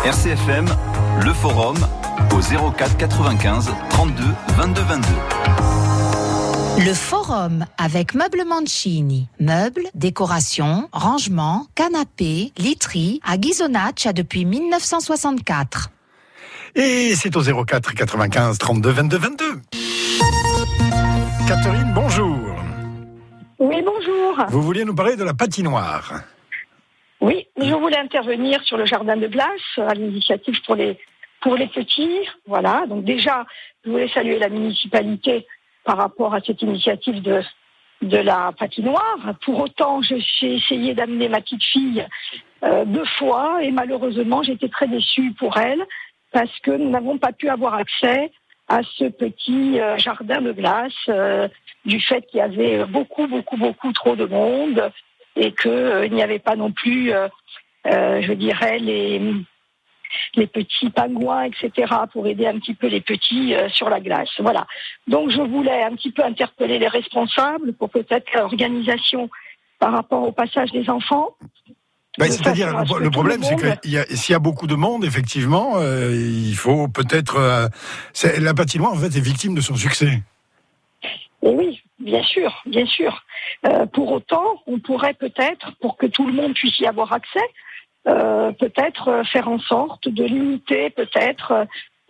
RCFM, le forum au 04 95 32 22 22. Le forum avec Meubles Mancini. Meubles, décorations, rangements, canapés, literie à Ghisonaccia depuis 1964. Et c'est au 04 95 32 22 22. Catherine, bonjour. Oui, bonjour. Vous vouliez nous parler de la patinoire. Oui, je voulais intervenir sur le jardin de glace, à l'initiative pour les petits. Voilà, donc déjà, je voulais saluer la municipalité par rapport à cette initiative de la patinoire. Pour autant, j'ai essayé d'amener ma petite fille 2 fois et malheureusement, j'étais très déçue pour elle parce que nous n'avons pas pu avoir accès à ce petit jardin de glace du fait qu'il y avait beaucoup trop de monde et qu'il n'y avait pas non plus, je dirais, les petits pingouins, etc., pour aider un petit peu les petits sur la glace. Voilà. Donc, je voulais un petit peu interpeller les responsables pour peut-être l'organisation par rapport au passage des enfants. C'est-à-dire, le problème, c'est que s'il y a beaucoup de monde, effectivement, il faut peut-être... la patinoire, en fait, est victime de son succès. Et oui, bien sûr. Pour autant, on pourrait peut-être, pour que tout le monde puisse y avoir accès, peut-être faire en sorte de limiter peut-être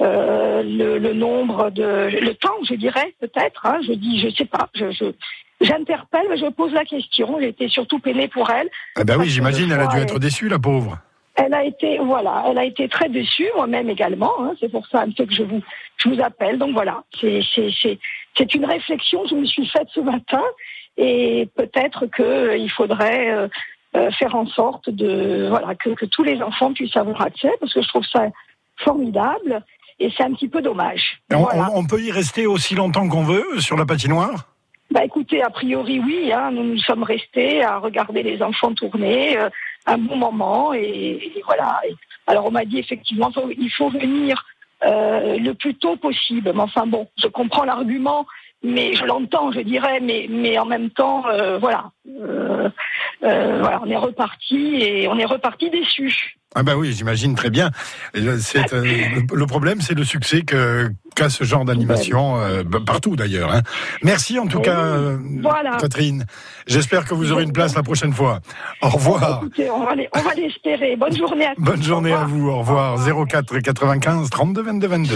le nombre le temps, je dirais peut-être. Je sais pas. J'interpelle, mais je pose la question. J'ai été surtout peinée pour elle. Ah ben oui, j'imagine, elle a dû être déçue, la pauvre. Elle a été très déçue, moi-même également. C'est pour ça un peu que je vous appelle. Donc voilà, c'est une réflexion que je me suis faite ce matin, et peut-être qu'il faudrait faire en sorte que tous les enfants puissent avoir accès, parce que je trouve ça formidable, et c'est un petit peu dommage. On peut y rester aussi longtemps qu'on veut sur la patinoire ? Écoutez, a priori oui, nous sommes restés à regarder les enfants tourner un bon moment, et voilà. Alors on m'a dit effectivement il faut venir le plus tôt possible, mais enfin bon, je comprends l'argument, mais je l'entends, je dirais, mais en même temps, on est reparti déçus. Ah ben oui, j'imagine très bien. Le problème, c'est le succès qu'a ce genre d'animation, partout d'ailleurs. Merci en tout cas, Catherine. J'espère que vous aurez une place la prochaine fois. Au revoir. Écoutez, on va l'espérer. Bonne journée à tous. Bonne journée à vous. Au revoir. 04 95 32 22 22.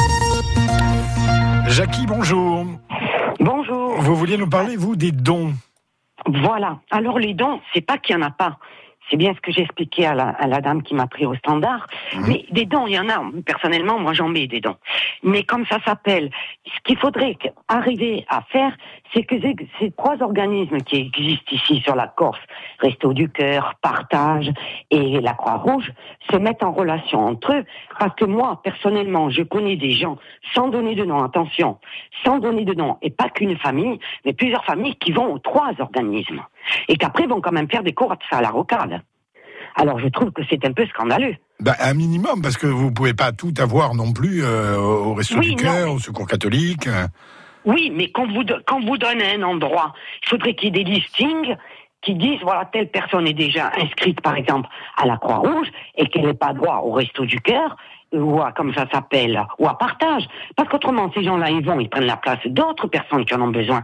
Jackie, bonjour. Bonjour. Vous vouliez nous parler, vous, des dons. Voilà. Alors les dons, c'est pas qu'il y en a pas. C'est bien ce que j'ai expliqué à la dame qui m'a pris au standard. Mais des dons, il y en a. Personnellement, moi, j'en mets des dons. Mais comme ça s'appelle, ce qu'il faudrait arriver à faire, c'est que ces 3 organismes qui existent ici sur la Corse, Restos du Cœur, Partage et la Croix-Rouge, se mettent en relation entre eux. Parce que moi, personnellement, je connais des gens, sans donner de nom, attention, sans donner de nom, et pas qu'une famille, mais plusieurs familles qui vont aux 3 organismes. Et qu'après vont quand même faire des cours à la rocade. Alors je trouve que c'est un peu scandaleux. Un minimum, parce que vous pouvez pas tout avoir non plus au Resto du Cœur, au Secours catholique. Oui, mais quand vous donne un endroit, il faudrait qu'il y ait des listings qui disent, voilà, telle personne est déjà inscrite, par exemple, à la Croix-Rouge, et qu'elle n'ait pas droit au Resto du Cœur, ou à, comme ça s'appelle, ou à Partage. Parce qu'autrement, ces gens-là, ils prennent la place d'autres personnes qui en ont besoin.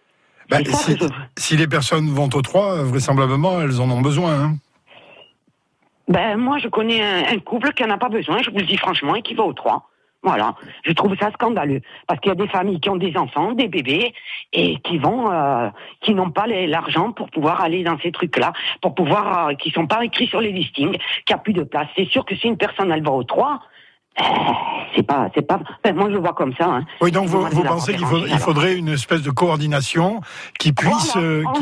Si les personnes vont aux 3, vraisemblablement, elles en ont besoin. Moi, je connais un couple qui n'en a pas besoin, je vous le dis franchement, et qui va aux 3. Voilà. Je trouve ça scandaleux. Parce qu'il y a des familles qui ont des enfants, des bébés, et qui n'ont pas l'argent pour pouvoir aller dans ces trucs-là, pour pouvoir, qui sont pas écrits sur les listings, qu'il n'y a plus de place. C'est sûr que si une personne, elle va aux 3, c'est pas. Moi, je le vois comme ça. Oui, donc vous pensez qu'il faudrait une espèce de coordination qui puisse,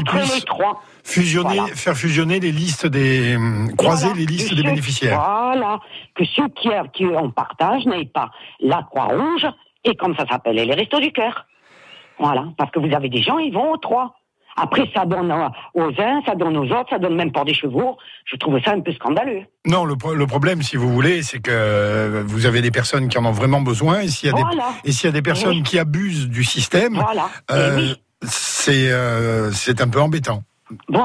faire fusionner les listes croiser les listes des bénéficiaires. Voilà, que ceux qui ont partage n'aient pas la Croix-Rouge et comme ça s'appelle les Restos du Cœur. Voilà, parce que vous avez des gens, ils vont aux 3. Après, ça donne aux uns, ça donne aux autres, ça donne même pour des chevaux. Je trouve ça un peu scandaleux. Non, le problème, si vous voulez, c'est que vous avez des personnes qui en ont vraiment besoin, et s'il y a des personnes qui abusent du système, c'est un peu embêtant. Voilà.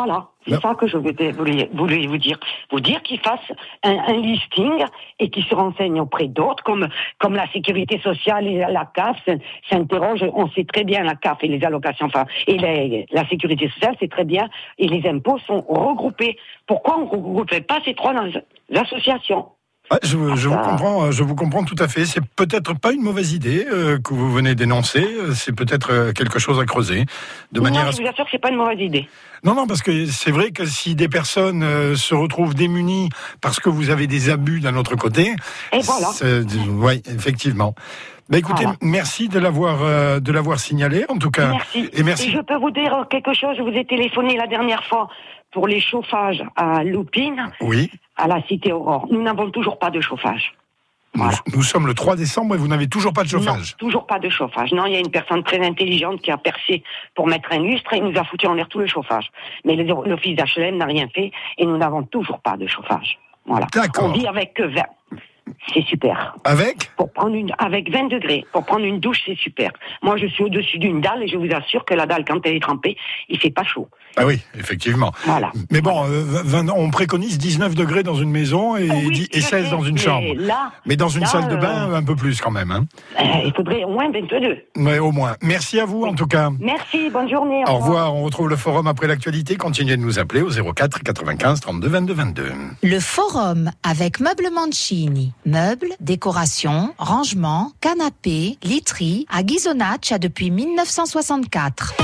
C'est ça que je voulais vous dire. Vous dire qu'ils fassent un listing et qu'ils se renseignent auprès d'autres, comme la sécurité sociale et la CAF s'interrogent. On sait très bien la CAF et les allocations, la sécurité sociale, c'est très bien, et les impôts sont regroupés. Pourquoi on ne regrouperait pas ces trois associations? Je vous comprends tout à fait. C'est peut-être pas une mauvaise idée que vous venez d'énoncer. C'est peut-être quelque chose à creuser. Je vous assure que c'est pas une mauvaise idée. Non, parce que c'est vrai que si des personnes se retrouvent démunies parce que vous avez des abus d'un autre côté, et voilà. Oui, effectivement. Écoutez, merci de l'avoir signalé, en tout cas. Merci. Et merci. Et je peux vous dire quelque chose. Je vous ai téléphoné la dernière fois pour les chauffages à Loupine. Oui. À la Cité Aurore. Nous n'avons toujours pas de chauffage. Voilà. Nous sommes le 3 décembre et vous n'avez toujours pas de chauffage? Non, toujours pas de chauffage. Non, il y a une personne très intelligente qui a percé pour mettre un lustre et nous a foutu en l'air tout le chauffage. Mais l'office d'HLM n'a rien fait et nous n'avons toujours pas de chauffage. Voilà. D'accord. On vit avec 20. C'est super. Avec 20 degrés. Pour prendre une douche, c'est super. Moi, je suis au-dessus d'une dalle et je vous assure que la dalle, quand elle est trempée, il fait pas chaud. Ah oui, effectivement. Voilà. Mais bon, on préconise 19 degrés dans une maison et 16 dans une chambre. Mais dans une salle de bain, un peu plus quand même. Hein. Il faudrait au moins 22. Oui, au moins. Merci à vous, en tout cas. Merci, bonne journée. Au revoir. On retrouve le forum après l'actualité. Continuez de nous appeler au 04 95 32 22 22. Le forum avec Meubles Mancini. Meubles, décorations, rangements, canapés, literie à Ghisonaccia depuis 1964.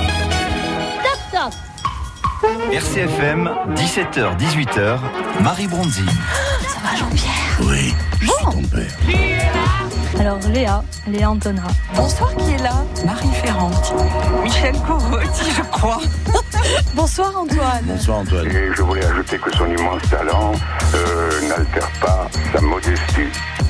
RCFM, 17h-18h, Marie Bronzi. Ça va, Jean-Pierre? Oui, je suis ton père. Alors, Léa Antona. Bonsoir, qui est là? Marie Ferrante. Michel Corotti, je crois. Bonsoir, Antoine. Bonsoir, Antoine. Et je voulais ajouter que son immense talent n'altère pas sa modestie.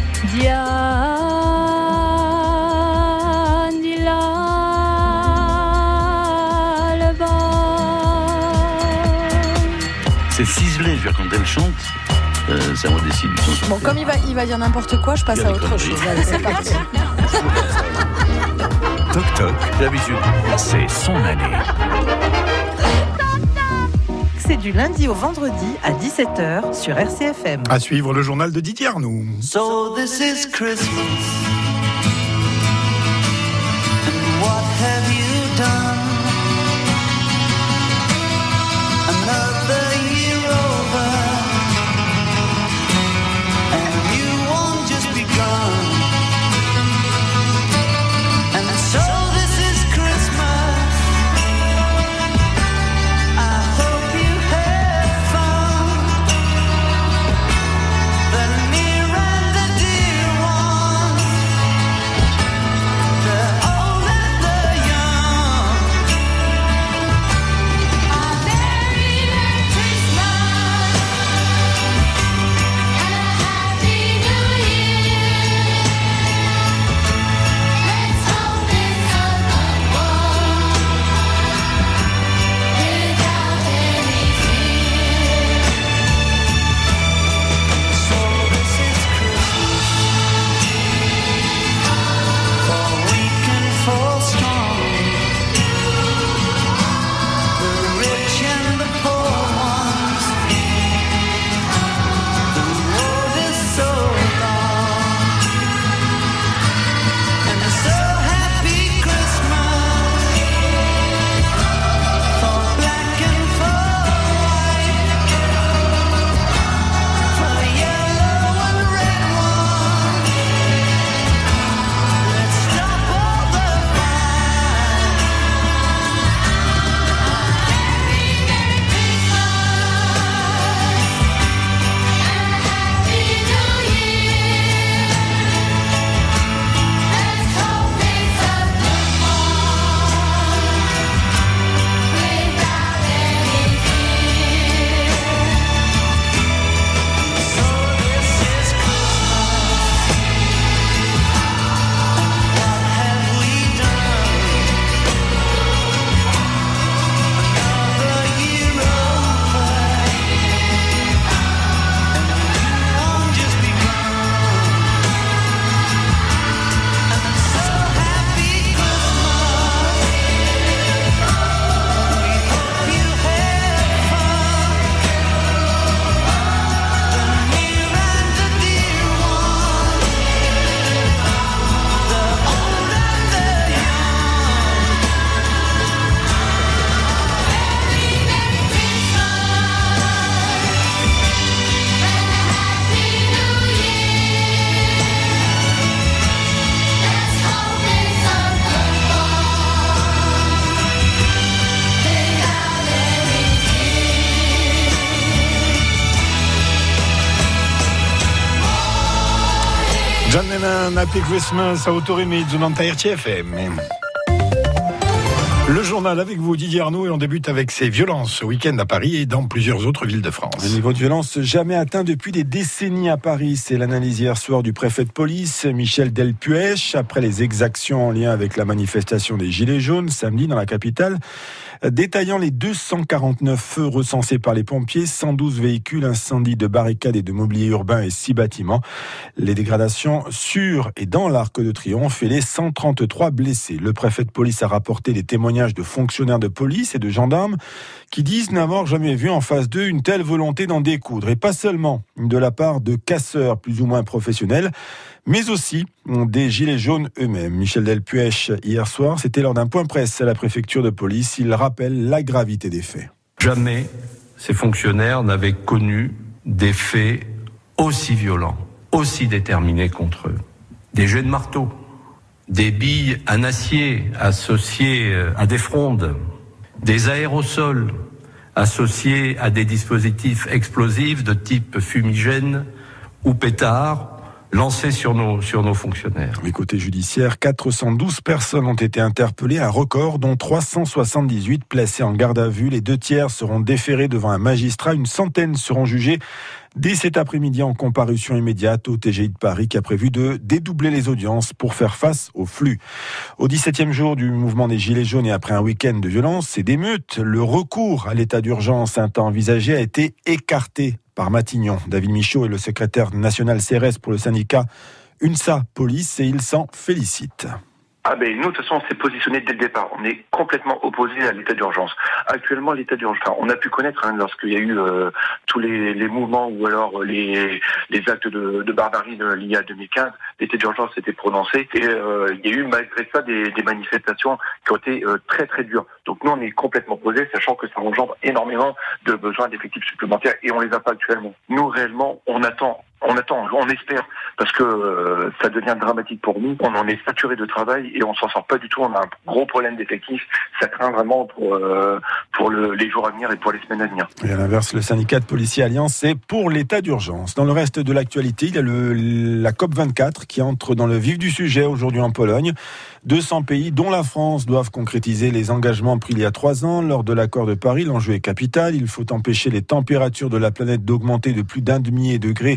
C'est ciselé, je veux dire, quand elle chante, ça modestie du son. Bon, comme il va dire n'importe quoi, je passe à autre chose. Allez, c'est parti. Toc toc, D'habitude. c'est son année. C'est du lundi au vendredi à 17h sur RCFM. À suivre le journal de Didier Arnoux. So this is Christmas. And what have you done? Another year over, and you won't just begun. And so this is Christmas. I hope you have fun. The near and the dear ones. John Lennon, Happy Christmas, Autorimizzo, Nanta RCFM. Le journal avec vous, Didier Arnaud, et on débute avec ces violences ce week-end à Paris et dans plusieurs autres villes de France. Un niveau de violence jamais atteint depuis des décennies à Paris. C'est l'analyse hier soir du préfet de police, Michel Delpuech, après les exactions en lien avec la manifestation des Gilets jaunes samedi dans la capitale, détaillant les 249 feux recensés par les pompiers, 112 véhicules, incendie de barricades et de mobilier urbain et 6 bâtiments. Les dégradations sur et dans l'Arc de Triomphe et les 133 blessés. Le préfet de police a rapporté des témoignages de fonctionnaires de police et de gendarmes qui disent n'avoir jamais vu en face d'eux une telle volonté d'en découdre. Et pas seulement de la part de casseurs plus ou moins professionnels, mais aussi des gilets jaunes eux-mêmes. Michel Delpuech, hier soir, c'était lors d'un point presse à la préfecture de police. Il rappelle la gravité des faits. Jamais ces fonctionnaires n'avaient connu des faits aussi violents, aussi déterminés contre eux. Des jets de marteau, des billes en acier associées à des frondes, des aérosols associés à des dispositifs explosifs de type fumigène ou pétard lancés sur nos fonctionnaires. Du côté judiciaire, 412 personnes ont été interpellées, un record, dont 378 placées en garde à vue. Les 2 tiers seront déférés devant un magistrat. Une centaine seront jugés dès cet après-midi en comparution immédiate au TGI de Paris qui a prévu de dédoubler les audiences pour faire face au flux. Au 17e jour du mouvement des Gilets jaunes et après un week-end de violence et d'émeutes, le recours à l'état d'urgence un temps envisagé a été écarté par Matignon. David Michaud est le secrétaire national CRS pour le syndicat UNSA Police et il s'en félicite. Nous, de toute façon, on s'est positionné dès le départ. On est complètement opposé à l'état d'urgence. Actuellement, l'état d'urgence, on a pu connaître, lorsqu'il y a eu tous les mouvements ou alors les actes de barbarie liés à 2015, l'état d'urgence s'était prononcé et il y a eu malgré ça des manifestations qui ont été très très dures. Donc nous, on est complètement opposés, sachant que ça engendre énormément de besoins d'effectifs supplémentaires et on les a pas actuellement. Nous, réellement, on attend, on espère, parce que ça devient dramatique pour nous. On en est saturé de travail et on s'en sort pas du tout. On a un gros problème d'effectifs. Ça craint vraiment pour les jours à venir et pour les semaines à venir. Et à l'inverse, le syndicat de policiers Alliance est pour l'état d'urgence. Dans le reste de l'actualité, il y a la COP24 qui entre dans le vif du sujet aujourd'hui en Pologne. 200 pays, dont la France, doivent concrétiser les engagements pris il y a 3 ans lors de l'accord de Paris. L'enjeu est capital. Il faut empêcher les températures de la planète d'augmenter de plus d'1,5 degré.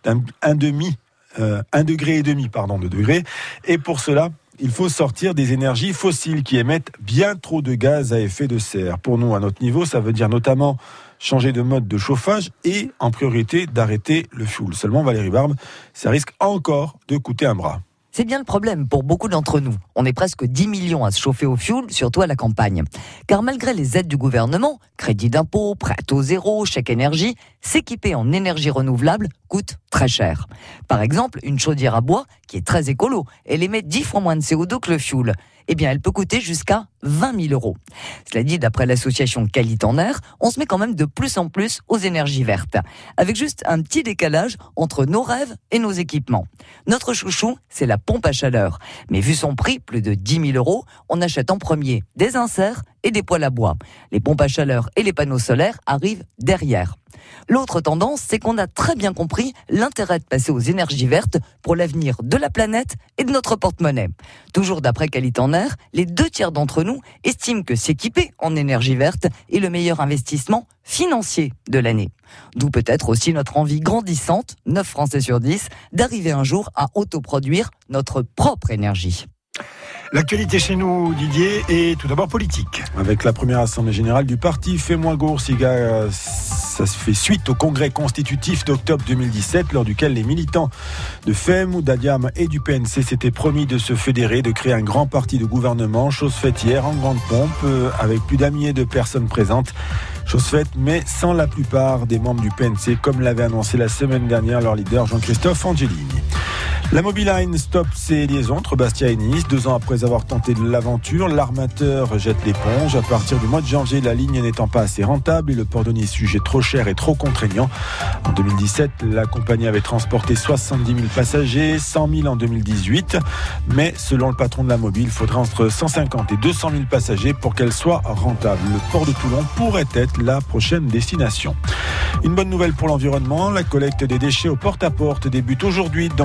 De degré. Et pour cela, il faut sortir des énergies fossiles qui émettent bien trop de gaz à effet de serre. Pour nous, à notre niveau, ça veut dire notamment changer de mode de chauffage et, en priorité, d'arrêter le fioul. Seulement, Valérie Barbe, ça risque encore de coûter un bras. C'est bien le problème pour beaucoup d'entre nous. On est presque 10 millions à se chauffer au fioul, surtout à la campagne. Car malgré les aides du gouvernement, crédit d'impôt, prêt à taux zéro, chèque énergie, s'équiper en énergie renouvelable coûte très cher. Par exemple, une chaudière à bois, qui est très écolo, elle émet 10 fois moins de CO2 que le fioul. Eh bien, elle peut coûter jusqu'à 20 000 €. Cela dit, d'après l'association Qualité en Air, on se met quand même de plus en plus aux énergies vertes, avec juste un petit décalage entre nos rêves et nos équipements. Notre chouchou, c'est la pompe à chaleur. Mais vu son prix, plus de 10 000 €, on achète en premier des inserts et des poêles à bois. Les pompes à chaleur et les panneaux solaires arrivent derrière. L'autre tendance, c'est qu'on a très bien compris l'intérêt de passer aux énergies vertes pour l'avenir de la planète et de notre porte-monnaie. Toujours d'après Qualité en Air, les 2 tiers d'entre nous estiment que s'équiper en énergie verte est le meilleur investissement financier de l'année. D'où peut-être aussi notre envie grandissante, 9 Français sur 10, d'arriver un jour à autoproduire notre propre énergie. L'actualité chez nous, Didier, est tout d'abord politique. Avec la première assemblée générale du parti Fais-moi Goursiga, ça se fait suite au congrès constitutif d'octobre 2017, lors duquel les militants de FEM, d'Adiam et du PNC s'étaient promis de se fédérer, de créer un grand parti de gouvernement, chose faite hier en grande pompe, avec plus d'un millier de personnes présentes. Chose faite, mais sans la plupart des membres du PNC, comme l'avait annoncé la semaine dernière leur leader Jean-Christophe Angelini. La Mobiline stoppe ses liaisons entre Bastia et Nice. 2 ans après avoir tenté de l'aventure, l'armateur jette l'éponge. À partir du mois de janvier, la ligne n'étant pas assez rentable et le port de Nice jugé trop cher et trop contraignant. En 2017, la compagnie avait transporté 70 000 passagers, 100 000 en 2018. Mais selon le patron de la Mobile, il faudra entre 150 et 200 000 passagers pour qu'elle soit rentable. Le port de Toulon pourrait être la prochaine destination. Une bonne nouvelle pour l'environnement, la collecte des déchets au porte-à-porte débute aujourd'hui dans les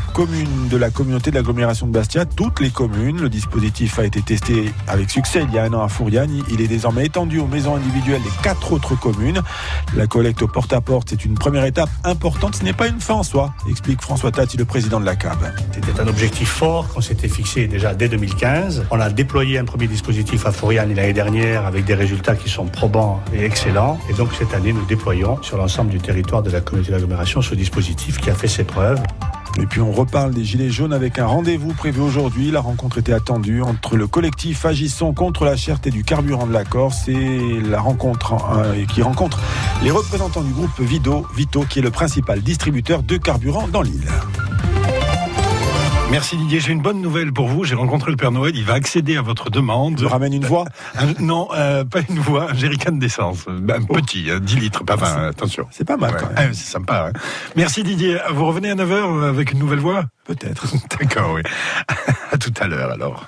communes de la communauté de l'agglomération de Bastia, toutes les communes. Le dispositif a été testé avec succès il y a un an à Fouriane. Il est désormais étendu aux maisons individuelles des 4 autres communes. La collecte au porte-à-porte, c'est une première étape importante. Ce n'est pas une fin en soi, explique François Tati, le président de la CAB. C'était un objectif fort qu'on s'était fixé déjà dès 2015. On a déployé un premier dispositif à Fouriane l'année dernière avec des résultats qui sont probants et excellents. Et donc cette année, nous déployons sur l'ensemble du territoire de la communauté d'agglomération ce dispositif qui a fait ses preuves. Et puis on reparle des Gilets jaunes avec un rendez-vous prévu aujourd'hui. La rencontre était attendue entre le collectif Agissons contre la cherté du carburant de la Corse et la rencontre qui rencontre les représentants du groupe Vito, qui est le principal distributeur de carburant dans l'île. Merci Didier, j'ai une bonne nouvelle pour vous. J'ai rencontré le Père Noël, il va accéder à votre demande. Je ramène une voix Non, pas une voix, un jerrycan d'essence. Un petit, 10 litres, pas 20, attention. C'est pas mal quand même. C'est sympa. Merci Didier. Vous revenez à 9h avec une nouvelle voix ? Peut-être. D'accord, oui. À tout à l'heure alors.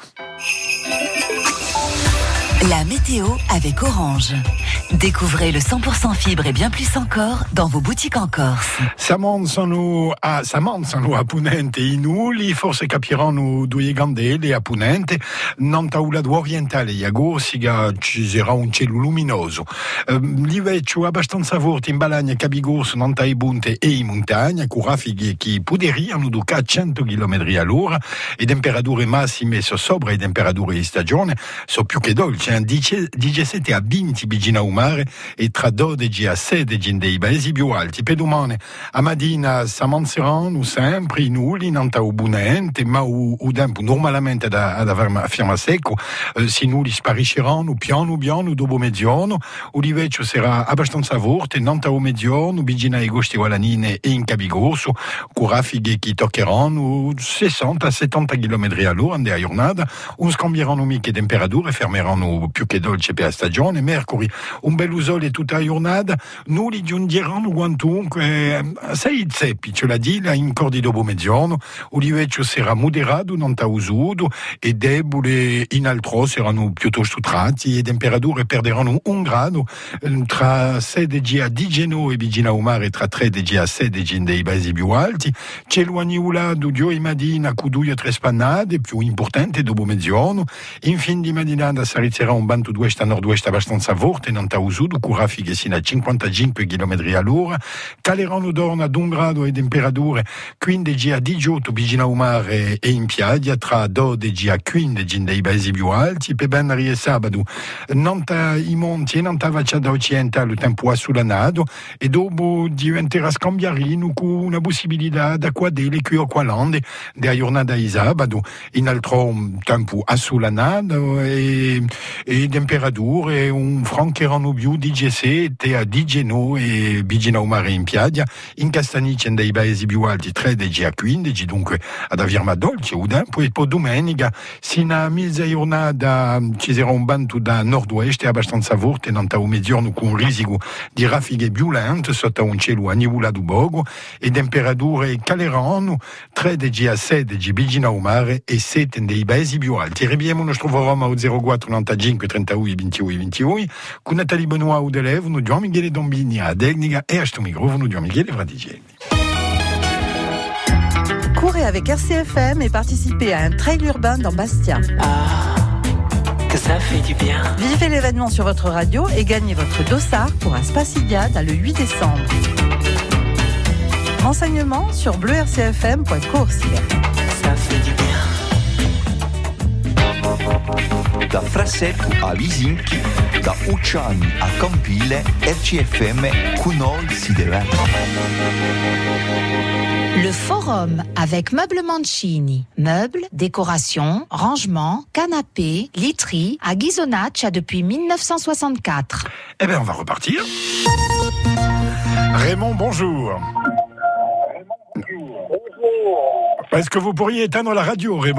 La météo avec Orange. Découvrez le 100% fibre et bien plus encore dans vos boutiques en Corse. Samonsano a Punente inuli, forse capiranno due gandele a Punente, non taula orientale Iago siga ci sarà un cielo luminoso. L'iveccio abbastanza forte in Balagna, Cabigorso, Nanta e Bunte e in montagna, con raffiche che poderiano duca a 100 km all'ora e temperature massime so sopra e temperature di stagione so più che dolci. 17 a 20 vicino al mare e tra 12 a 16 dei paesi più alti. Per domani a Madina s'amanseranno sempre i nulli, non tau bunente, ma o tempo normalmente ad firma secco, si nulli sparisceranno piano dopo mezzogiorno, o invece sarà abbastanza forte, non tau mezzogiorno, vicino ai Gosti Gualanine e in Cabigorso, con raffiche che toccheranno 60 a 70 km all'ora a giornata, scambieranno mica temperature, fermeranno più che dolce per la stagione. Mercoledì un bel sole tutta la giornata, noi giungeranno quantunque 6 zeppi, ce la di là in cordi dopo mezzogiorno, invece sarà moderato, non tausudo e debole, in altro saranno piuttosto tratti e temperature perderanno 1 grado tra 16 a 19 e vicino al mare, tra 13 a 16 dei paesi più alti. Cielo anniulato giovedì mattina con 2 o 3 spannate, più importante dopo mezzogiorno. In fin di mattinata sarà un vento d'ouest a nord-ouest abbastanza forte, non tausudo, con raffiche sino a 55 km all'ora. Caleranno d'orno ad 1 grado e temperature 15 a 18 vicino al mare e in piaggia, tra 12 a 15 dei paesi più alti. Per venerdì e sabato non i monti e non ta facciata occidentale, il tempo assolanato e dopo diventerà scambiarino con una possibilità d'acqua delle qui o qualande della giornata di sabato. In altro tempo assolanato e temperature un francheranno più 17 a 19 e vicino al mare in piaggia. In Castanice dei paesi più alti 13 a 15, dunque ad avvirma dolce o tempo. E poi domenica sino a mezza giornata ci sarà un vento da nord-ouest abbastanza forte, non tau mezzogiorno con un risico di raffiche violente sotto un cielo annivolato poco e temperature caleranno 13 a 16 vicino al mare e 7 dei paesi più alti. Ribiamo il nostro forum al 04 95 31 21 21 con Nathalie Benoît au Delève, nous Gian Michele Dombini a Degnica e a sto microfono Gian Michele Fraticelli. Courez avec RCFM et participez à un trail urbain dans Bastia. Que ça fait du bien. Vivez l'événement sur votre radio et gagnez votre dossard pour un Spacidiade le 8 décembre. Renseignements sur bleurcfm.coursier. Ça fait du bien. Da Frassetto a Visinchi, da Ucciani a Campile, RCFM con noi si deve. Le forum avec Meubles Mancini. Meubles, décorations, rangements, canapés, literie à Ghisonaccia depuis 1964. Eh bien, on va repartir. Raymond, bonjour. Est-ce que vous pourriez éteindre la radio, Raymond ?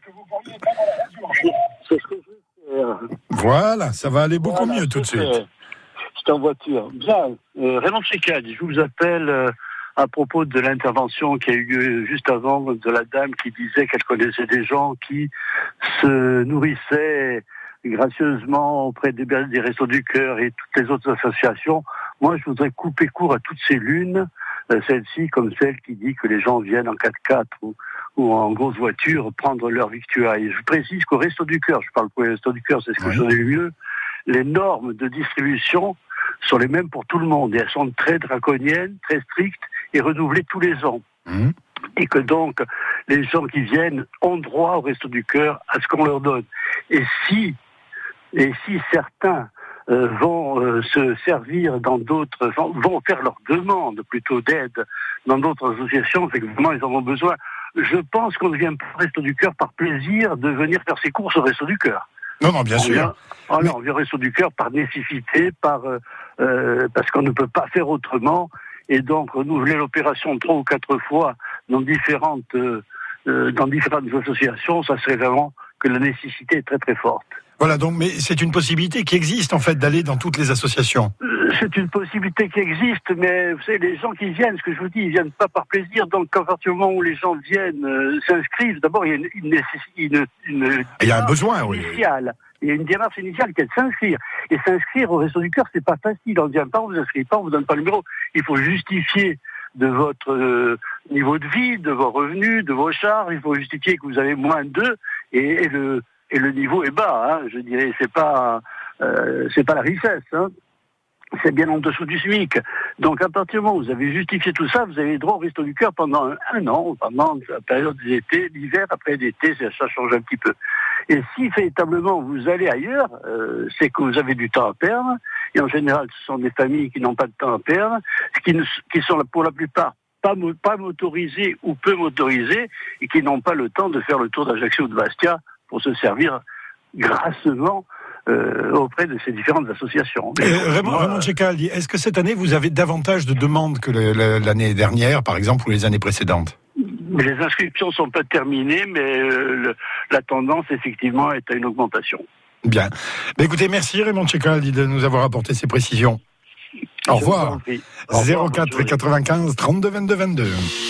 C'est ce que je veux faire. Voilà, ça va aller beaucoup mieux tout de suite. C'est en voiture. Bien. Raymond Chicade, je vous appelle à propos de l'intervention qui a eu lieu juste avant de la dame qui disait qu'elle connaissait des gens qui se nourrissaient gracieusement auprès des Restos du Cœur et toutes les autres associations. Moi, je voudrais couper court à toutes ces lunes celle-ci comme celle qui dit que les gens viennent en 4x4 ou en grosse voiture prendre leur victuailles. Je précise qu'au Resto du Cœur, je parle pour les Restos du Cœur, c'est ce que je connais le mieux, les normes de distribution sont les mêmes pour tout le monde et elles sont très draconiennes, très strictes et renouvelées tous les ans. Et que donc les gens qui viennent ont droit au Resto du Cœur à ce qu'on leur donne. Et si certains vont se servir dans d'autres, vont faire leur demande plutôt d'aide dans d'autres associations, c'est que vraiment ils en ont besoin. Je pense qu'on ne vient pas au Resto du Cœur par plaisir de venir faire ses courses au Resto du Cœur. Non, bien sûr. On vient au Resto du Cœur par nécessité, parce qu'on ne peut pas faire autrement. Et donc, renouveler l'opération 3 ou 4 fois dans différentes associations, ça serait vraiment que la nécessité est très très forte. Voilà, donc, mais c'est une possibilité qui existe, en fait, d'aller dans toutes les associations. C'est une possibilité qui existe, mais vous savez, les gens qui viennent, ce que je vous dis, ils viennent pas par plaisir. Donc, à partir du moment où les gens viennent, s'inscrivent, d'abord, il y a un besoin, initial. Il y a une démarche initiale qui est de s'inscrire. Et s'inscrire au Resto du Cœur, c'est pas facile. On ne vient pas, on vous inscrit pas, on vous donne pas le numéro. Il faut justifier de votre niveau de vie, de vos revenus, de vos charges. Il faut justifier que vous avez moins d'eux et le niveau est bas. Je dirais, c'est pas la richesse. C'est bien en dessous du SMIC. Donc, à partir du moment où vous avez justifié tout ça, vous avez droit au Resto du Cœur pendant un an, pendant la période des étés, l'hiver, après l'été, ça change un petit peu. Et si véritablement vous allez ailleurs, c'est que vous avez du temps à perdre. Et en général, ce sont des familles qui n'ont pas de temps à perdre, qui sont pour la plupart pas motorisées ou peu motorisées, et qui n'ont pas le temps de faire le tour d'Ajaccio ou de Bastia pour se servir grassement auprès de ces différentes associations. Raymond Tchekal, est-ce que cette année, vous avez davantage de demandes que l'année dernière, par exemple, ou les années précédentes ? Les inscriptions sont pas terminées, mais la tendance, effectivement, est à une augmentation. Bien. Écoutez, merci Raymond Tchekal de nous avoir apporté ces précisions. Au revoir. 04 95 32 22 22.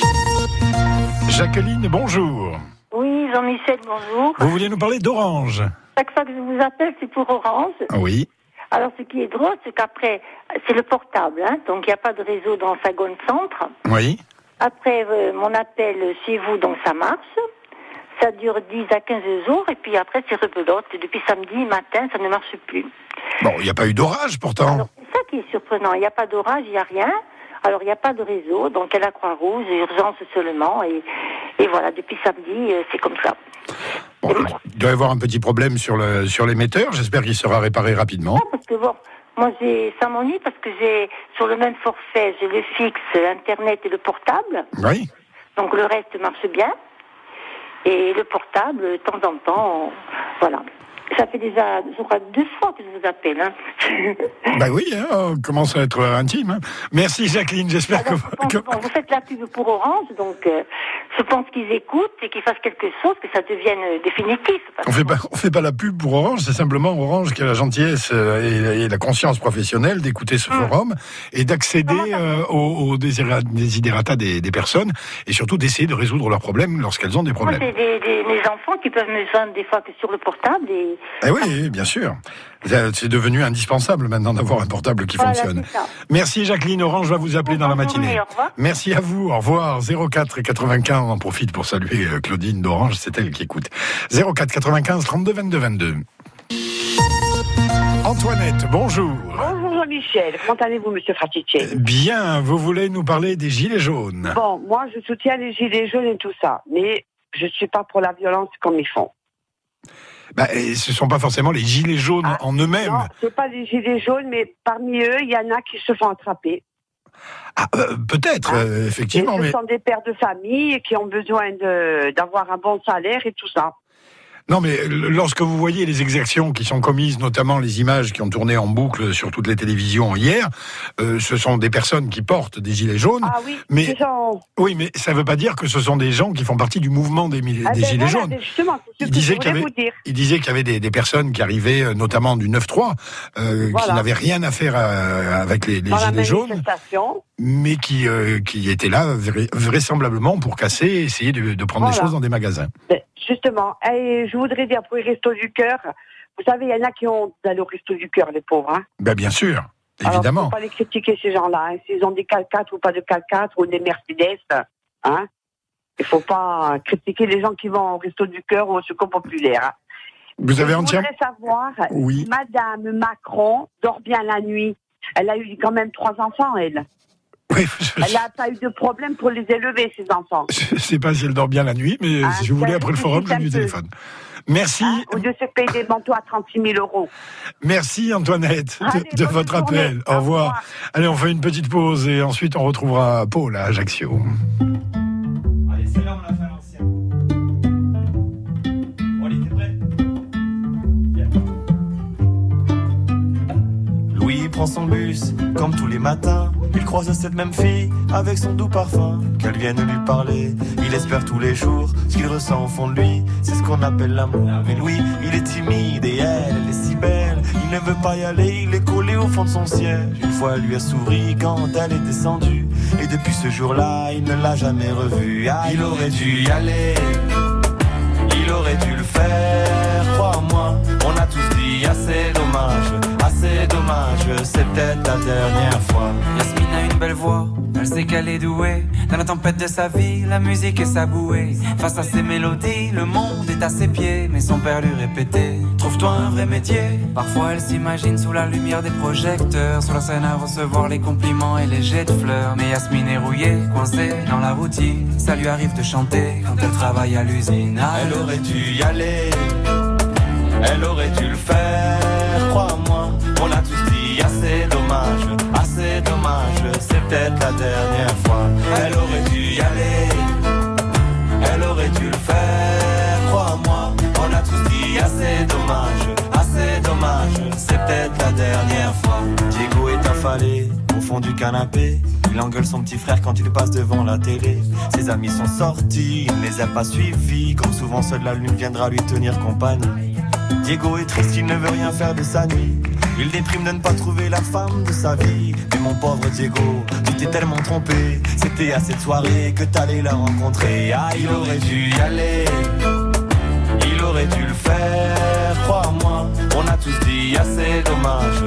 Jacqueline, bonjour. Oui, Jean-Michel, bonjour. Vous vouliez nous parler d'Orange. Chaque fois que je vous appelle, c'est pour Orange. Oui. Alors, ce qui est drôle, c'est qu'après, c'est le portable, donc il n'y a pas de réseau dans Sagone Centre. Oui. Après, mon appel chez vous, donc ça marche. Ça dure 10 à 15 jours, et puis après, c'est rebelote. Et depuis samedi matin, ça ne marche plus. Bon, il n'y a pas eu d'orage, pourtant. Alors, c'est ça qui est surprenant. Il n'y a pas d'orage, il n'y a rien. Alors, il n'y a pas de réseau, donc il y a la Croix-Rouge, urgence seulement. Et voilà, depuis samedi, c'est comme ça. Bon, il doit y avoir un petit problème sur l'émetteur. J'espère qu'il sera réparé rapidement. Ah, parce que bon, moi, ça m'ennuie parce que j'ai, sur le même forfait, j'ai le fixe, l'Internet et le portable. Oui. Donc, le reste marche bien. Et le portable, de temps en temps, voilà. Ça fait déjà, je crois, 2 fois que je vous appelle. Bah oui, on commence à être intime. Merci Jacqueline, j'espère que... vous faites la pub pour Orange, donc je pense qu'ils écoutent et qu'ils fassent quelque chose, que ça devienne définitif. On fait pas la pub pour Orange, c'est simplement Orange qui a la gentillesse et la conscience professionnelle d'écouter ce forum et d'accéder aux desiderata des personnes et surtout d'essayer de résoudre leurs problèmes lorsqu'elles ont des problèmes. Moi, c'est mes enfants qui peuvent me joindre des fois que sur le portable et... oui, bien sûr. C'est devenu indispensable maintenant d'avoir un portable qui fonctionne. Merci Jacqueline, Orange va vous appeler dans la matinée. Merci à vous, au revoir. 04 et 95, on en profite pour saluer Claudine d'Orange, c'est elle qui écoute. 04 95 32 22 22. Antoinette, bonjour. Bonjour Jean-Michel, comment allez-vous monsieur Fratice? Bien, vous voulez nous parler des gilets jaunes? Bon, moi je soutiens les gilets jaunes et tout ça, mais je ne suis pas pour la violence comme ils font. Ce ne sont pas forcément les gilets jaunes en eux-mêmes. Non, ce ne sont pas les gilets jaunes, mais parmi eux, il y en a qui se font attraper. Peut-être, effectivement. Ce sont des pères de famille qui ont besoin d'avoir un bon salaire et tout ça. Non, mais lorsque vous voyez les exactions qui sont commises, notamment les images qui ont tourné en boucle sur toutes les télévisions hier, ce sont des personnes qui portent des gilets jaunes. Ah oui, mais oui, mais ça ne veut pas dire que ce sont des gens qui font partie du mouvement des gilets jaunes. Justement, c'est ce que je voulais vous dire. Il disait qu'il y avait des personnes qui arrivaient, notamment du 9-3, qui n'avaient rien à faire avec les gilets jaunes, mais qui étaient là vraisemblablement pour casser et essayer de prendre des choses dans des magasins. Justement, et je voudrais dire pour les Restos du Cœur, vous savez, il y en a qui ont d'aller au Resto du Cœur, les pauvres. Ben bien sûr. évidemment. Alors, il ne faut pas les critiquer, ces gens-là. Hein. S'ils ont des 4x4 ou pas de 4x4 ou des Mercedes, hein. Il ne faut pas critiquer les gens qui vont au Resto du Cœur ou au Secours Populaire. Hein. Vous avez entièrement... Je voudrais savoir, oui. Madame Macron dort bien la nuit. Elle a eu quand même 3 enfants, elle. Oui, elle n'a pas eu de problème pour les élever, ses enfants. Je ne sais pas si elle dort bien la nuit, mais si vous voulez, après le forum, je lui téléphone. Merci. Au lieu de se payer des manteaux à 36 000 €. Merci Antoinette de votre appel. Au revoir. Allez, on fait une petite pause et ensuite on retrouvera Paul à Ajaccio. Allez, celle-là, on l'a fait à l'ancien. Oli, t'es prêt? Louis prend son bus, comme tous les matins. Il croise cette même fille, avec son doux parfum. Qu'elle vienne lui parler, il espère tous les jours. Ce qu'il ressent au fond de lui, c'est ce qu'on appelle l'amour. Mais Louis, il est timide et elle est si belle. Il ne veut pas y aller, il est collé au fond de son siège. Une fois, elle lui a souri quand elle est descendue. Et depuis ce jour-là, il ne l'a jamais revue. Ah, il aurait dû y aller, il aurait dû le faire, crois-moi. On a tous dit assez dommage, c'est peut-être la dernière fois. Yasmine a une belle voix, elle sait qu'elle est douée. Dans la tempête de sa vie, la musique est sa bouée. Face à ses mélodies, le monde est à ses pieds. Mais son père lui répétait, trouve-toi un vrai métier. Parfois elle s'imagine sous la lumière des projecteurs, sur la scène à recevoir les compliments et les jets de fleurs. Mais Yasmine est rouillée, coincée dans la routine. Ça lui arrive de chanter quand elle travaille à l'usine. Elle aurait dû y aller, elle aurait dû le faire, crois-moi. On a tous dit assez dommage, c'est peut-être la dernière fois. Elle aurait dû y aller, elle aurait dû le faire, crois-moi. On a tous dit assez dommage, c'est peut-être la dernière fois. Diego est affalé au fond du canapé. Il engueule son petit frère quand il passe devant la télé. Ses amis sont sortis, il ne les a pas suivis. Comme souvent, seule la lune viendra lui tenir compagnie. Diego est triste, il ne veut rien faire de sa nuit. Il déprime de ne pas trouver la femme de sa vie. Mais mon pauvre Diego, tu t'es tellement trompé. C'était à cette soirée que t'allais la rencontrer. Ah, il aurait dû y aller, il aurait dû le faire, crois-moi. On a tous dit assez dommage,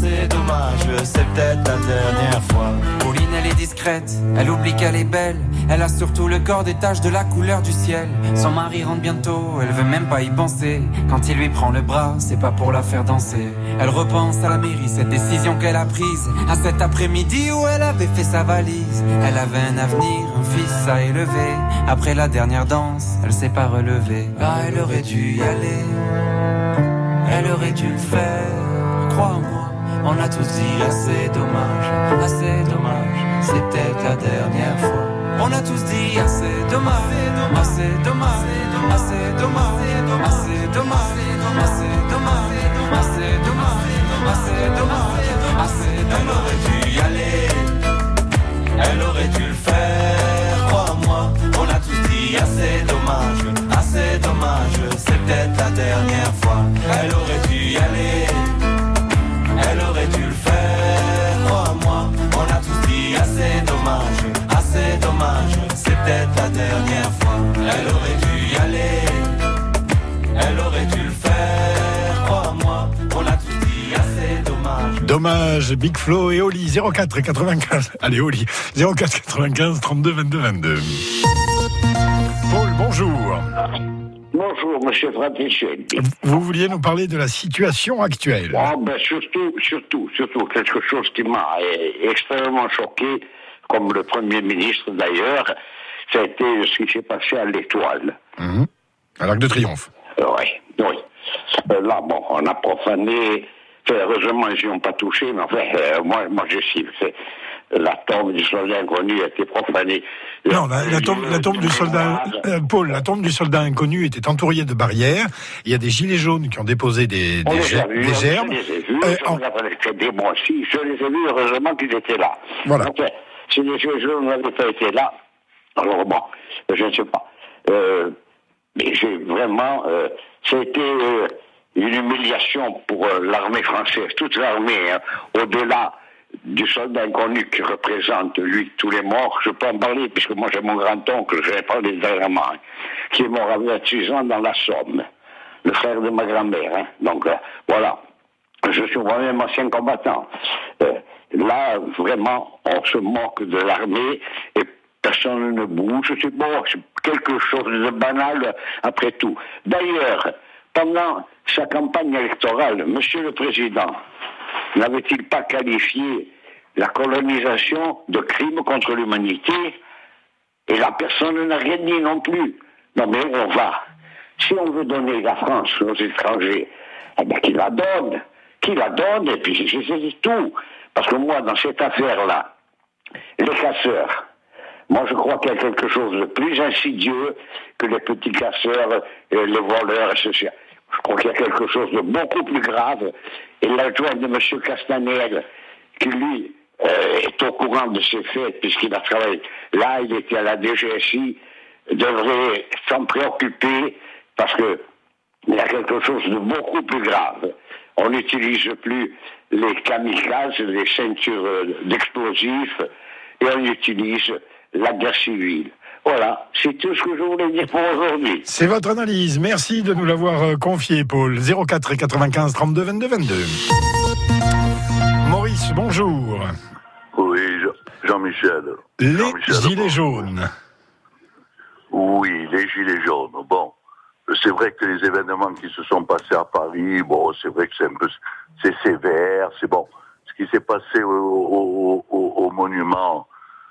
c'est peut-être la dernière fois. Pauline, elle est discrète, elle oublie qu'elle est belle. Elle a surtout le corps des taches de la couleur du ciel. Son mari rentre bientôt, elle veut même pas y penser. Quand il lui prend le bras, c'est pas pour la faire danser. Elle repense à la mairie, cette décision qu'elle a prise, à cet après-midi où elle avait fait sa valise. Elle avait un avenir, un fils à élever. Après la dernière danse, elle s'est pas relevée. Ah, elle aurait dû y aller, elle aurait dû le faire, crois-moi. On a tous dit assez dommage, c'est peut-être la dernière fois. On a tous dit assez dommage, Elle aurait dû y aller, elle aurait dû le faire, crois-moi. On a tous dit assez dommage, c'est peut-être la dernière fois. Elle aurait dû y aller, elle aurait dû le faire, crois-moi. On a tous dit assez dommage, c'est peut-être la dernière fois. Elle aurait dû y aller, elle aurait dû le faire, crois-moi. On a tous dit assez dommage. Dommage, Big Flo et Oli, 04 95. Allez, Oli, 04 95 32 22 22. Paul, bonjour. Bonjour, monsieur Fraticelli. Vous vouliez nous parler de la situation actuelle. Oh, ben surtout, quelque chose qui m'a extrêmement choqué, comme le Premier ministre d'ailleurs, ça a été ce qui s'est passé à l'Étoile. Mmh. À l'Arc de Triomphe. Oui. Là, bon, on a profané. Heureusement, ils n'y ont pas touché, mais enfin, moi je siffle. La tombe du soldat inconnu a été profanée. Non, la tombe du soldat... Paul, la tombe du soldat inconnu était entourée de barrières. Il y a des gilets jaunes qui ont déposé des gerbes. Je les ai vus, heureusement qu'ils étaient là. Voilà. Enfin, si les gilets jaunes n'avaient pas été là, alors bon, je ne sais pas. Mais j'ai vraiment... c'était une humiliation pour l'armée française, toute l'armée, hein, au-delà du soldat inconnu qui représente, lui, tous les morts. Je peux en parler, puisque moi j'ai mon grand-oncle, je vais parler dernièrement, hein, qui est mort à 26 ans dans la Somme, le frère de ma grand-mère. Hein. Donc voilà, je suis moi-même ancien combattant. là, vraiment, on se moque de l'armée et personne ne bouge. C'est bon, c'est quelque chose de banal après tout. D'ailleurs, pendant sa campagne électorale, Monsieur le Président n'avait-il pas qualifié la colonisation de crime contre l'humanité? Et la personne n'a rien dit non plus. Non mais on va. Si on veut donner la France aux étrangers, eh bien qu'il la donne. Qu'il la donne, et puis c'est tout. Parce que moi, dans cette affaire-là, les casseurs, moi je crois qu'il y a quelque chose de plus insidieux que les petits casseurs, les voleurs, etc. Je crois qu'il y a quelque chose de beaucoup plus grave. Et l'adjoint de M. Castanel, qui lui est au courant de ces faits, puisqu'il a travaillé là, il était à la DGSI, devrait s'en préoccuper, parce que il y a quelque chose de beaucoup plus grave. On n'utilise plus les kamikazes, les ceintures d'explosifs, et on utilise la guerre civile. Voilà, c'est tout ce que je voulais dire pour aujourd'hui. C'est votre analyse. Merci de nous l'avoir confié, Paul. 04 95 32 22 22. Maurice, bonjour. Oui, Jean-Michel. Gilets jaunes. Oui, les gilets jaunes. Bon, c'est vrai que les événements qui se sont passés à Paris, bon, c'est vrai que c'est sévère, c'est bon. Ce qui s'est passé au monument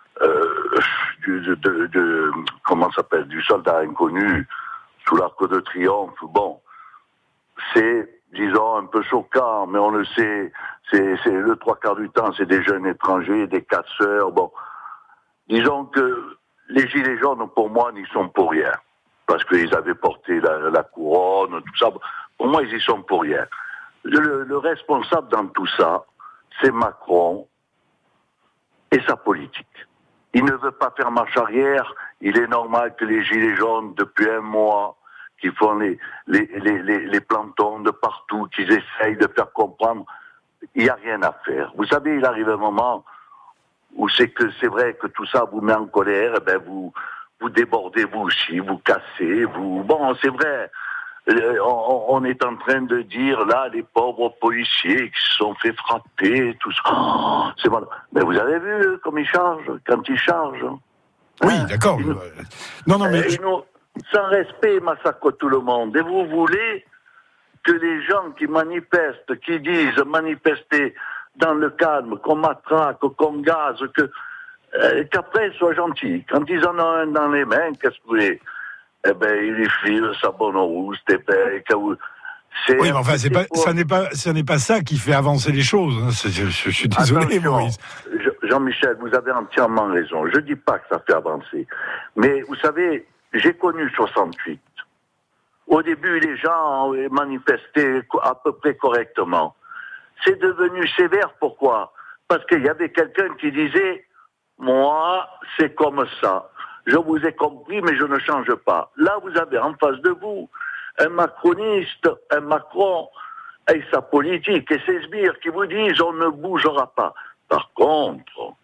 comment ça s'appelle, du soldat inconnu sous l'Arc de Triomphe, bon, c'est, disons, un peu choquant, mais on le sait, c'est le 3/4 du temps, c'est des jeunes étrangers, des casseurs, bon. Disons que les gilets jaunes, pour moi, n'y sont pour rien, parce qu'ils avaient porté la couronne, tout ça. Pour moi, ils y sont pour rien. Le responsable dans tout ça, c'est Macron et sa politique. Il ne veut pas faire marche arrière. Il est normal que les gilets jaunes, depuis un mois, qui font les plantons de partout, qu'ils essayent de faire comprendre, il n'y a rien à faire. Vous savez, il arrive un moment où c'est vrai que tout ça vous met en colère, et ben vous débordez vous aussi, vous cassez, bon, c'est vrai. On est en train de dire, là, les pauvres policiers qui se sont fait frapper, tout ça. Oh, c'est mal. Mais vous avez vu comme ils chargent, quand ils chargent. Oui, d'accord. Non, mais... sans respect, ils massacrent tout le monde. Et vous voulez que les gens qui manifestent, qui disent manifester dans le calme, qu'on matraque, qu'on gaze, qu'après ils soient gentils. Quand ils en ont un dans les mains, qu'est-ce que vous voulez? Eh ben, il lui file sa bonne rousse, oui, mais enfin, ça n'est pas ça qui fait avancer les choses. Je suis désolé, Maurice. Jean-Michel, vous avez entièrement raison. Je dis pas que ça fait avancer. Mais vous savez, j'ai connu 68. Au début, les gens manifestaient à peu près correctement. C'est devenu sévère, pourquoi? Parce qu'il y avait quelqu'un qui disait, moi, c'est comme ça. Je vous ai compris, mais je ne change pas. Là, vous avez en face de vous un macroniste, un Macron, et sa politique, et ses sbires qui vous disent on ne bougera pas. Par contre,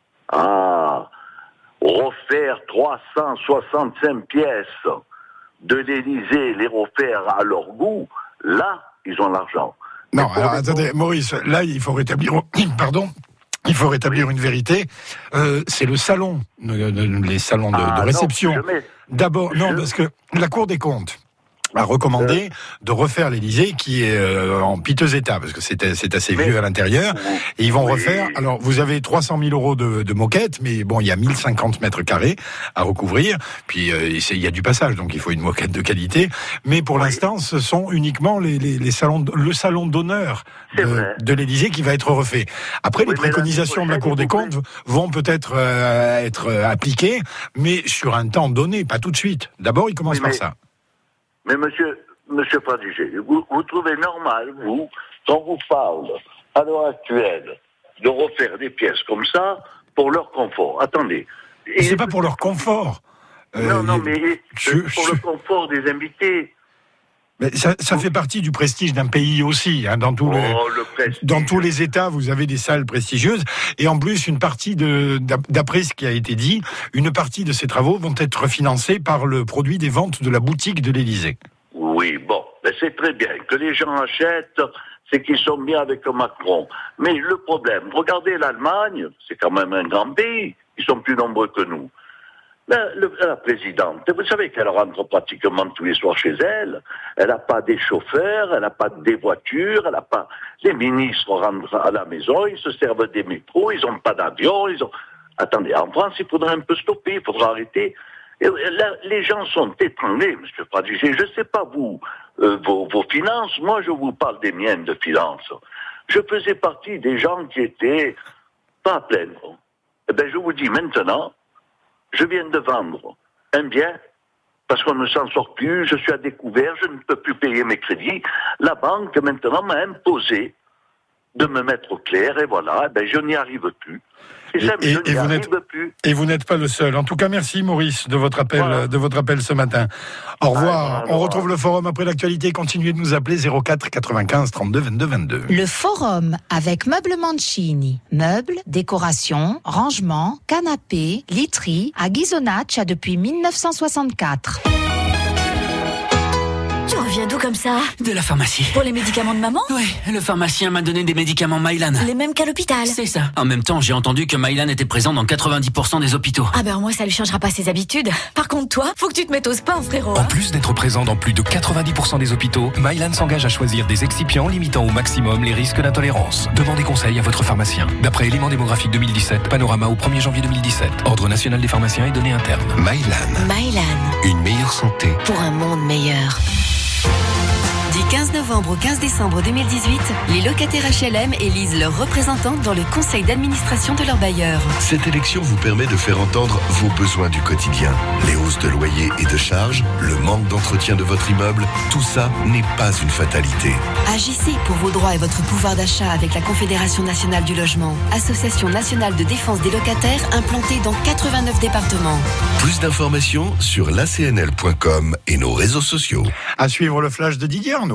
refaire 365 pièces de l'Élysée, les refaire à leur goût, là, ils ont l'argent. Non, alors attendez, Maurice, là, il faut rétablir... Pardon. Il faut rétablir une vérité. C'est le salon, les salons de réception. D'abord, parce que la Cour des comptes a recommandé de refaire l'Élysée qui est en piteux état, parce que c'est assez vieux à l'intérieur, et ils vont refaire, alors vous avez 300 000 euros de moquette, mais bon, il y a 1050 mètres carrés à recouvrir, puis il y a du passage, donc il faut une moquette de qualité, mais pour l'instant, ce sont uniquement les salons, le salon d'honneur de l'Élysée qui va être refait. Après, les préconisations de la Cour des comptes vont peut-être être appliquées, mais sur un temps donné, pas tout de suite. D'abord, ils commencent par ça. Mais monsieur Pradiger, vous trouvez normal, vous, quand vous parle à l'heure actuelle de refaire des pièces comme ça pour leur confort? Attendez. C'est pas pour leur confort. Non, mais pour le confort des invités. Mais ça fait partie du prestige d'un pays aussi. Hein, dans tous les États, vous avez des salles prestigieuses. Et en plus, une partie d'après ce qui a été dit, une partie de ces travaux vont être financés par le produit des ventes de la boutique de l'Élysée. Oui, bon, c'est très bien. Que les gens achètent, c'est qu'ils sont bien avec Macron. Mais le problème, regardez l'Allemagne, c'est quand même un grand pays, ils sont plus nombreux que nous. La présidente, vous savez qu'elle rentre pratiquement tous les soirs chez elle, elle n'a pas des chauffeurs, elle n'a pas des voitures, elle n'a pas... Les ministres rentrent à la maison, ils se servent des métros, ils n'ont pas d'avion, Attendez, en France, il faudra un peu stopper, il faudra arrêter. Et là, les gens sont étranglés, monsieur Pradiger. Je ne sais pas vous, vos finances, moi je vous parle des miennes de finances. Je faisais partie des gens qui étaient pas à plaindre. Eh bien, je vous dis maintenant, je viens de vendre un bien, parce qu'on ne s'en sort plus, je suis à découvert, je ne peux plus payer mes crédits. La banque, maintenant, m'a imposé de me mettre au clair, et voilà, ben, je n'y arrive plus. Et vous n'êtes pas le seul. En tout cas, merci Maurice de votre appel ce matin. Au revoir. On retrouve le forum après l'actualité. Continuez de nous appeler 04 95 32 22 22. Le forum avec Meubles Mancini. Meubles, décorations, rangements, canapés, literie à Ghisonaccia depuis 1964. Tu reviens d'où comme ça? De la pharmacie. Pour les médicaments de maman? Oui, le pharmacien m'a donné des médicaments Mylan. Les mêmes qu'à l'hôpital? C'est ça. En même temps, j'ai entendu que Mylan était présent dans 90% des hôpitaux. Ah ben au moins ça lui changera pas ses habitudes. Par contre toi, faut que tu te mettes au sport frérot. En plus d'être présent dans plus de 90% des hôpitaux, Mylan s'engage à choisir des excipients limitant au maximum les risques d'intolérance. Demandez conseil à votre pharmacien. D'après éléments démographiques 2017, panorama au 1er janvier 2017. Ordre national des pharmaciens et données internes. Mylan. Une meilleure santé. Pour un monde meilleur. Du 15 novembre au 15 décembre 2018, les locataires HLM élisent leurs représentants dans le conseil d'administration de leur bailleur. Cette élection vous permet de faire entendre vos besoins du quotidien. Les hausses de loyer et de charges, le manque d'entretien de votre immeuble, tout ça n'est pas une fatalité. Agissez pour vos droits et votre pouvoir d'achat avec la Confédération nationale du logement, association nationale de défense des locataires implantée dans 89 départements. Plus d'informations sur lacnl.com et nos réseaux sociaux. À suivre le flash de Didier Arnaud.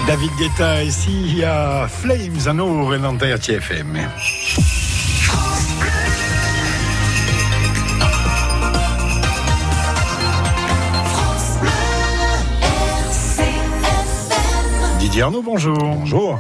David Guetta ici, il y a Flames à nous, Renante RTFM. Didier Arnaud, bonjour. Bonjour.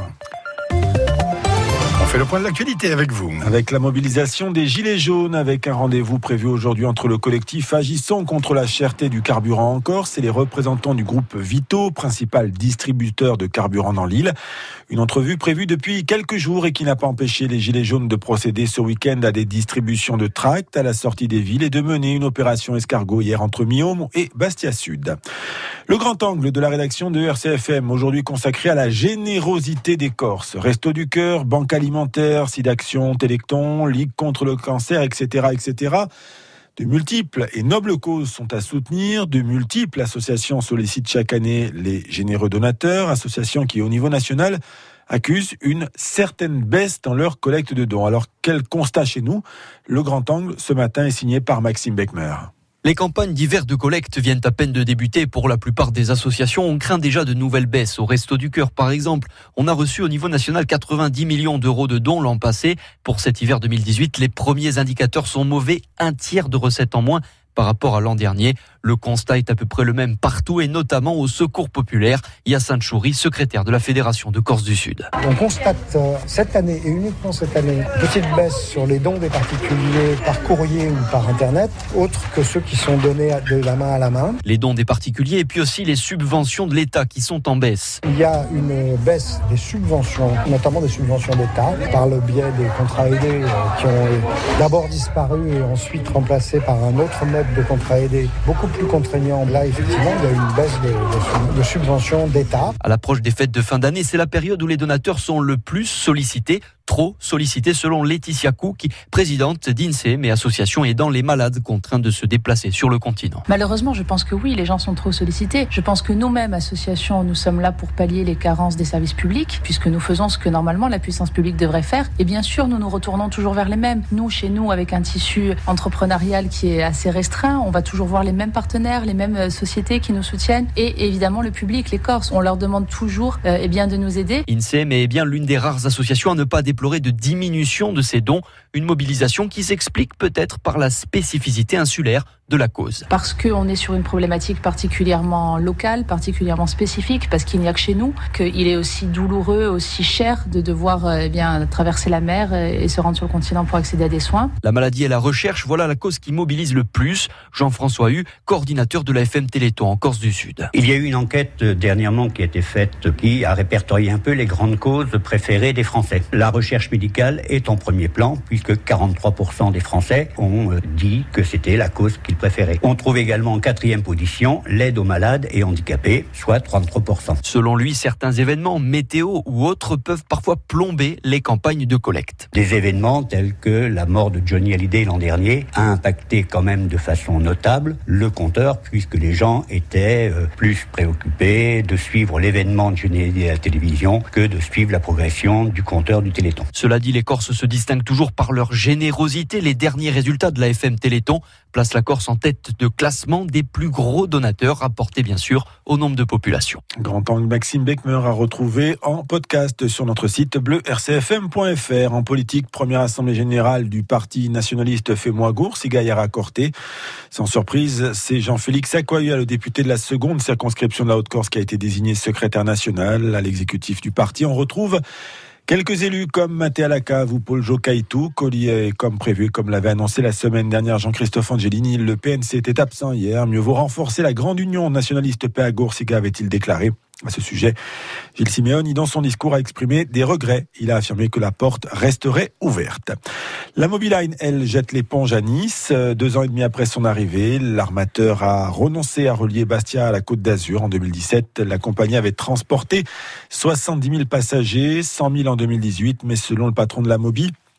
On fait le point de l'actualité avec vous. Avec la mobilisation des Gilets jaunes, avec un rendez-vous prévu aujourd'hui entre le collectif Agissons contre la cherté du carburant en Corse et les représentants du groupe Vito, principal distributeur de carburant dans l'île. Une entrevue prévue depuis quelques jours et qui n'a pas empêché les Gilets jaunes de procéder ce week-end à des distributions de tracts à la sortie des villes et de mener une opération escargot hier entre Miaume et Bastia Sud. Le grand angle de la rédaction de RCFM, aujourd'hui consacré à la générosité des Corses. Restos du Cœur, Banque Alimentaire, SIDAction, Téléthon, Ligue contre le cancer, etc., etc. De multiples et nobles causes sont à soutenir. De multiples associations sollicitent chaque année les généreux donateurs. Associations qui, au niveau national, accusent une certaine baisse dans leur collecte de dons. Alors, quel constat chez nous ? Le grand angle, ce matin, est signé par Maxime Beckmer. Les campagnes d'hiver de collecte viennent à peine de débuter pour la plupart des associations. On craint déjà de nouvelles baisses. Au Resto du Cœur, par exemple, on a reçu au niveau national 90 millions d'euros de dons l'an passé. Pour cet hiver 2018, les premiers indicateurs sont mauvais, un tiers de recettes en moins par rapport à l'an dernier. Le constat est à peu près le même partout et notamment au Secours populaire. Yacine Choury, secrétaire de la Fédération de Corse du Sud. On constate cette année et uniquement cette année une petite baisse sur les dons des particuliers par courrier ou par internet, autres que ceux qui sont donnés de la main à la main. Les dons des particuliers et puis aussi les subventions de l'État qui sont en baisse. Il y a une baisse des subventions, notamment des subventions d'État, par le biais des contrats aidés qui ont d'abord disparu et ensuite remplacés par un autre mode de contrat aidé beaucoup plus contraignant. Là, effectivement, il y a une baisse de subventions d'État. À l'approche des fêtes de fin d'année, c'est la période où les donateurs sont le plus sollicités, trop sollicités selon Laetitia Cook, présidente d'INSEE et association aidant les malades contraints de se déplacer sur le continent. Malheureusement, je pense que oui, les gens sont trop sollicités. Je pense que nous-mêmes, associations, nous sommes là pour pallier les carences des services publics, puisque nous faisons ce que normalement la puissance publique devrait faire. Et bien sûr, nous nous retournons toujours vers les mêmes. Nous, chez nous, avec un tissu entrepreneurial qui est assez restreint, on va toujours voir les mêmes partenaires, les mêmes sociétés qui nous soutiennent et évidemment le public, les Corses. On leur demande toujours de nous aider. INSEE est bien l'une des rares associations à ne pas déplorer de diminution de ces dons, une mobilisation qui s'explique peut-être par la spécificité insulaire de la cause. Parce qu'on est sur une problématique particulièrement locale, particulièrement spécifique, parce qu'il n'y a que chez nous, qu'il est aussi douloureux, aussi cher de devoir traverser la mer et se rendre sur le continent pour accéder à des soins. La maladie et la recherche, voilà la cause qui mobilise le plus. Jean-François Hu, coordinateur de la FM Téléthon en Corse du Sud. Il y a eu une enquête dernièrement qui a été faite qui a répertorié un peu les grandes causes préférées des Français. La recherche médicale est en premier plan puisque 43% des Français ont dit que c'était la cause qu'ils préféraient. On trouve également en 4e position l'aide aux malades et handicapés, soit 33%. Selon lui, certains événements, météo ou autres, peuvent parfois plomber les campagnes de collecte. Des événements tels que la mort de Johnny Hallyday l'an dernier a impacté quand même de façon notable le compteur puisque les gens étaient plus préoccupés de suivre l'événement de Johnny Hallyday à la télévision que de suivre la progression du compteur du Téléthon. Cela dit, les Corses se distinguent toujours par leur générosité. Les derniers résultats de la FM Téléthon placent la Corse en tête de classement des plus gros donateurs, rapportés bien sûr au nombre de population. Grand angle Maxime Beckmer à retrouver en podcast sur notre site bleu rcfm.fr. En politique, première assemblée générale du parti nationaliste Fémois-Gours, Sigayara Corté. Sans surprise, c'est Jean-Félix Acquaïa, le député de la seconde circonscription de la Haute-Corse, qui a été désigné secrétaire national à l'exécutif du parti. On retrouve quelques élus comme Matteo Lacave ou Paul Jocaïtou, collier comme prévu, comme l'avait annoncé la semaine dernière Jean-Christophe Angelini. Le PNC était absent hier. Mieux vaut renforcer la grande union nationaliste paix à Goursiga, avait-il déclaré. À ce sujet, Gilles Simeoni, dans son discours, a exprimé des regrets. Il a affirmé que la porte resterait ouverte. La Mobiline, elle, jette l'éponge à Nice. 2 ans et demi après son arrivée, l'armateur a renoncé à relier Bastia à la Côte d'Azur. En 2017, la compagnie avait transporté 70 000 passagers, 100 000 en 2018. Mais selon le patron de la Mobi,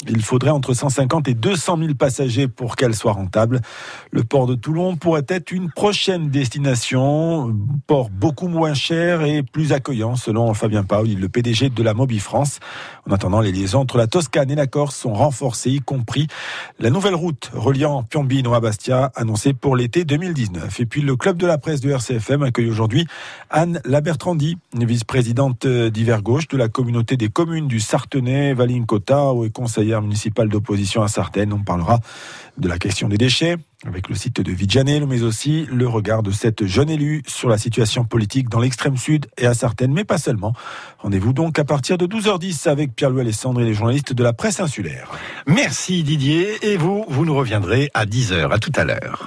Il faudrait entre 150 et 200 000 passagers pour qu'elle soit rentable. Le port de Toulon pourrait être une prochaine destination, port beaucoup moins cher et plus accueillant, selon Fabien Paul, le PDG de la Mobifrance. En attendant, les liaisons entre la Toscane et la Corse sont renforcées, y compris la nouvelle route reliant Piombino à Bastia, annoncée pour l'été 2019. Et puis le club de la presse de RCFM accueille aujourd'hui Anne Labertrandi, vice-présidente d'Hiver Gauche de la communauté des communes du Sartenay, Valincota, et conseillère municipale d'opposition à Sartène. On parlera de la question des déchets avec le site de Vigianello, mais aussi le regard de cette jeune élue sur la situation politique dans l'extrême sud et à Sartène, mais pas seulement. Rendez-vous donc à partir de 12h10 avec Pierre-Louis Alessandre et les journalistes de la presse insulaire. Merci Didier, et vous nous reviendrez à 10h. À tout à l'heure.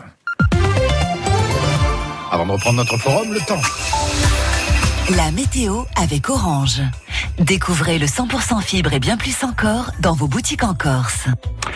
Avant de reprendre notre forum, le temps. La météo avec Orange. Découvrez le 100% fibre et bien plus encore dans vos boutiques en Corse.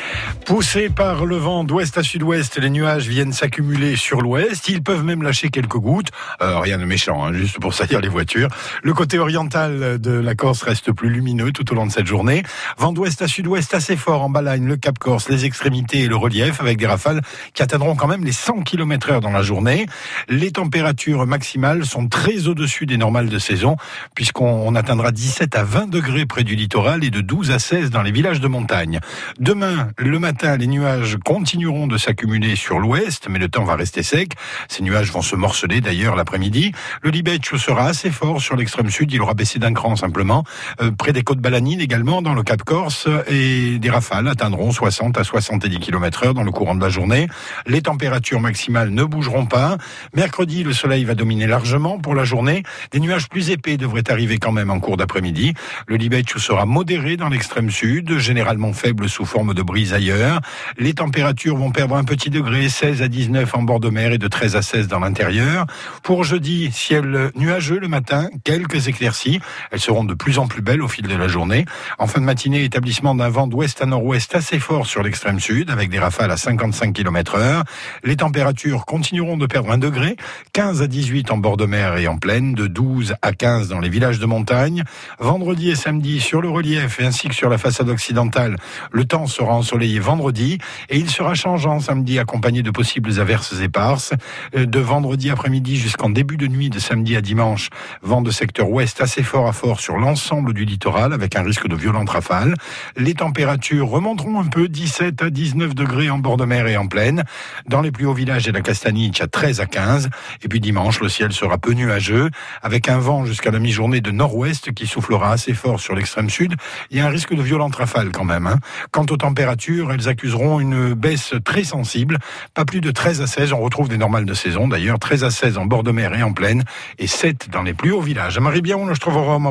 Poussés par le vent d'ouest à sud-ouest, les nuages viennent s'accumuler sur l'ouest. Ils peuvent même lâcher quelques gouttes. Rien de méchant, juste pour salir les voitures. Le côté oriental de la Corse reste plus lumineux tout au long de cette journée. Vent d'ouest à sud-ouest assez fort en Balagne, le Cap Corse, les extrémités et le relief, avec des rafales qui atteindront quand même les 100 km/h dans la journée. Les températures maximales sont très au-dessus des normales de saison, puisqu'on atteindra 17 à 20 degrés près du littoral et de 12 à 16 dans les villages de montagne. Demain, le matin, les nuages continueront de s'accumuler sur l'ouest, mais le temps va rester sec. Ces nuages vont se morceler d'ailleurs l'après-midi. Le Libeccio sera assez fort sur l'extrême sud, il aura baissé d'un cran simplement. Près des côtes balanines également, dans le Cap Corse, et des rafales atteindront 60 à 70 km/h dans le courant de la journée. Les températures maximales ne bougeront pas. Mercredi, le soleil va dominer largement pour la journée. Des nuages plus épais devraient arriver quand même en cours d'après-midi. Le Libeccio sera modéré dans l'extrême sud, généralement faible sous forme de brise ailleurs. Les températures vont perdre un petit degré, 16 à 19 en bord de mer et de 13 à 16 dans l'intérieur. Pour jeudi, ciel nuageux le matin, quelques éclaircies. Elles seront de plus en plus belles au fil de la journée. En fin de matinée, établissement d'un vent d'ouest à nord-ouest assez fort sur l'extrême sud, avec des rafales à 55 km/h. Les températures continueront de perdre un degré, 15 à 18 en bord de mer et en plaine, de 12 à 15 dans les villages de montagne. Vendredi et samedi, sur le relief ainsi que sur la façade occidentale, le temps sera ensoleillé vendredi et il sera changeant samedi, accompagné de possibles averses éparses. De vendredi après-midi jusqu'en début de nuit de samedi à dimanche, vent de secteur ouest assez fort à fort sur l'ensemble du littoral avec un risque de violentes rafales. Les températures remonteront un peu, 17 à 19 degrés en bord de mer et en plaine. Dans les plus hauts villages et la Castaniche, à 13 à 15. Et puis dimanche, le ciel sera peu nuageux avec un vent jusqu'à la mi-journée de nord-ouest qui soufflera assez fort sur l'extrême sud. Il y a un risque de violentes rafales quand même. Quant aux températures, elles accuseront une baisse très sensible. Pas plus de 13 à 16, on retrouve des normales de saison d'ailleurs. 13 à 16 en bord de mer et en plaine et 7 dans les plus hauts villages. A Maribiano, je troverò a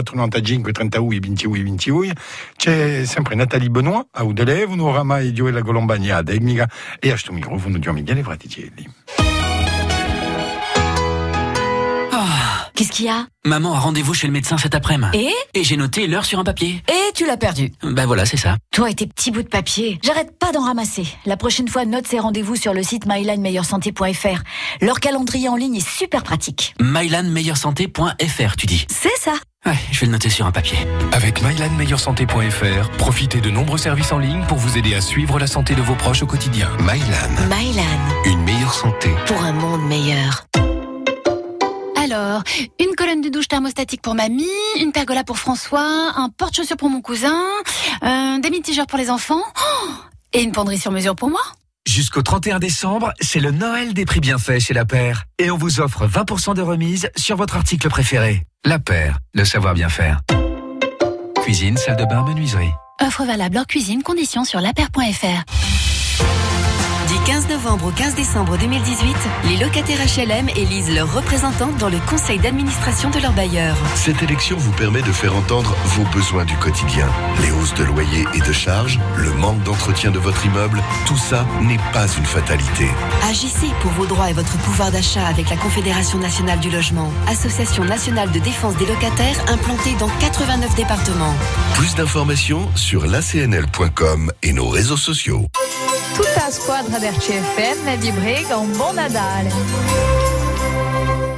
0495 32 22 22. C'è sempre Nathalie Benoît a Udele, vous nous ramai Gioela Golombagna ad Egmiga e a sto micro vous nous diamo Miguel Fraticelli. Qu'est-ce qu'il y a? Maman a rendez-vous chez le médecin cet après-midi. Et j'ai noté l'heure sur un papier. Et tu l'as perdu. Ben voilà, c'est ça. Toi et tes petits bouts de papier. J'arrête pas d'en ramasser. La prochaine fois, note ces rendez-vous sur le site mylinemeilleursanté.fr. Leur calendrier en ligne est super pratique. mylinemeilleursanté.fr, tu dis? C'est ça. Ouais, je vais le noter sur un papier. Avec mylinemeilleursanté.fr, profitez de nombreux services en ligne pour vous aider à suivre la santé de vos proches au quotidien. Mylan. Une meilleure santé. Pour un monde meilleur. Alors, une colonne de douche thermostatique pour mamie, une pergola pour François, un porte-chaussures pour mon cousin, des mitigeurs pour les enfants, et une penderie sur mesure pour moi. Jusqu'au 31 décembre, c'est le Noël des prix bienfaits chez La Paire. Et on vous offre 20% de remise sur votre article préféré. La Paire, le savoir bien faire. Cuisine, salle de bain, menuiserie. Offre valable hors cuisine, conditions sur lapaire.fr. Du 15 novembre au 15 décembre 2018, les locataires HLM élisent leurs représentants dans le conseil d'administration de leur bailleur. Cette élection vous permet de faire entendre vos besoins du quotidien. Les hausses de loyer et de charges, le manque d'entretien de votre immeuble, tout ça n'est pas une fatalité. Agissez pour vos droits et votre pouvoir d'achat avec la Confédération nationale du logement, association nationale de défense des locataires implantée dans 89 départements. Plus d'informations sur lacnl.com et nos réseaux sociaux. Tutta a squadra d'RCFM è vibrega un buon Nadale.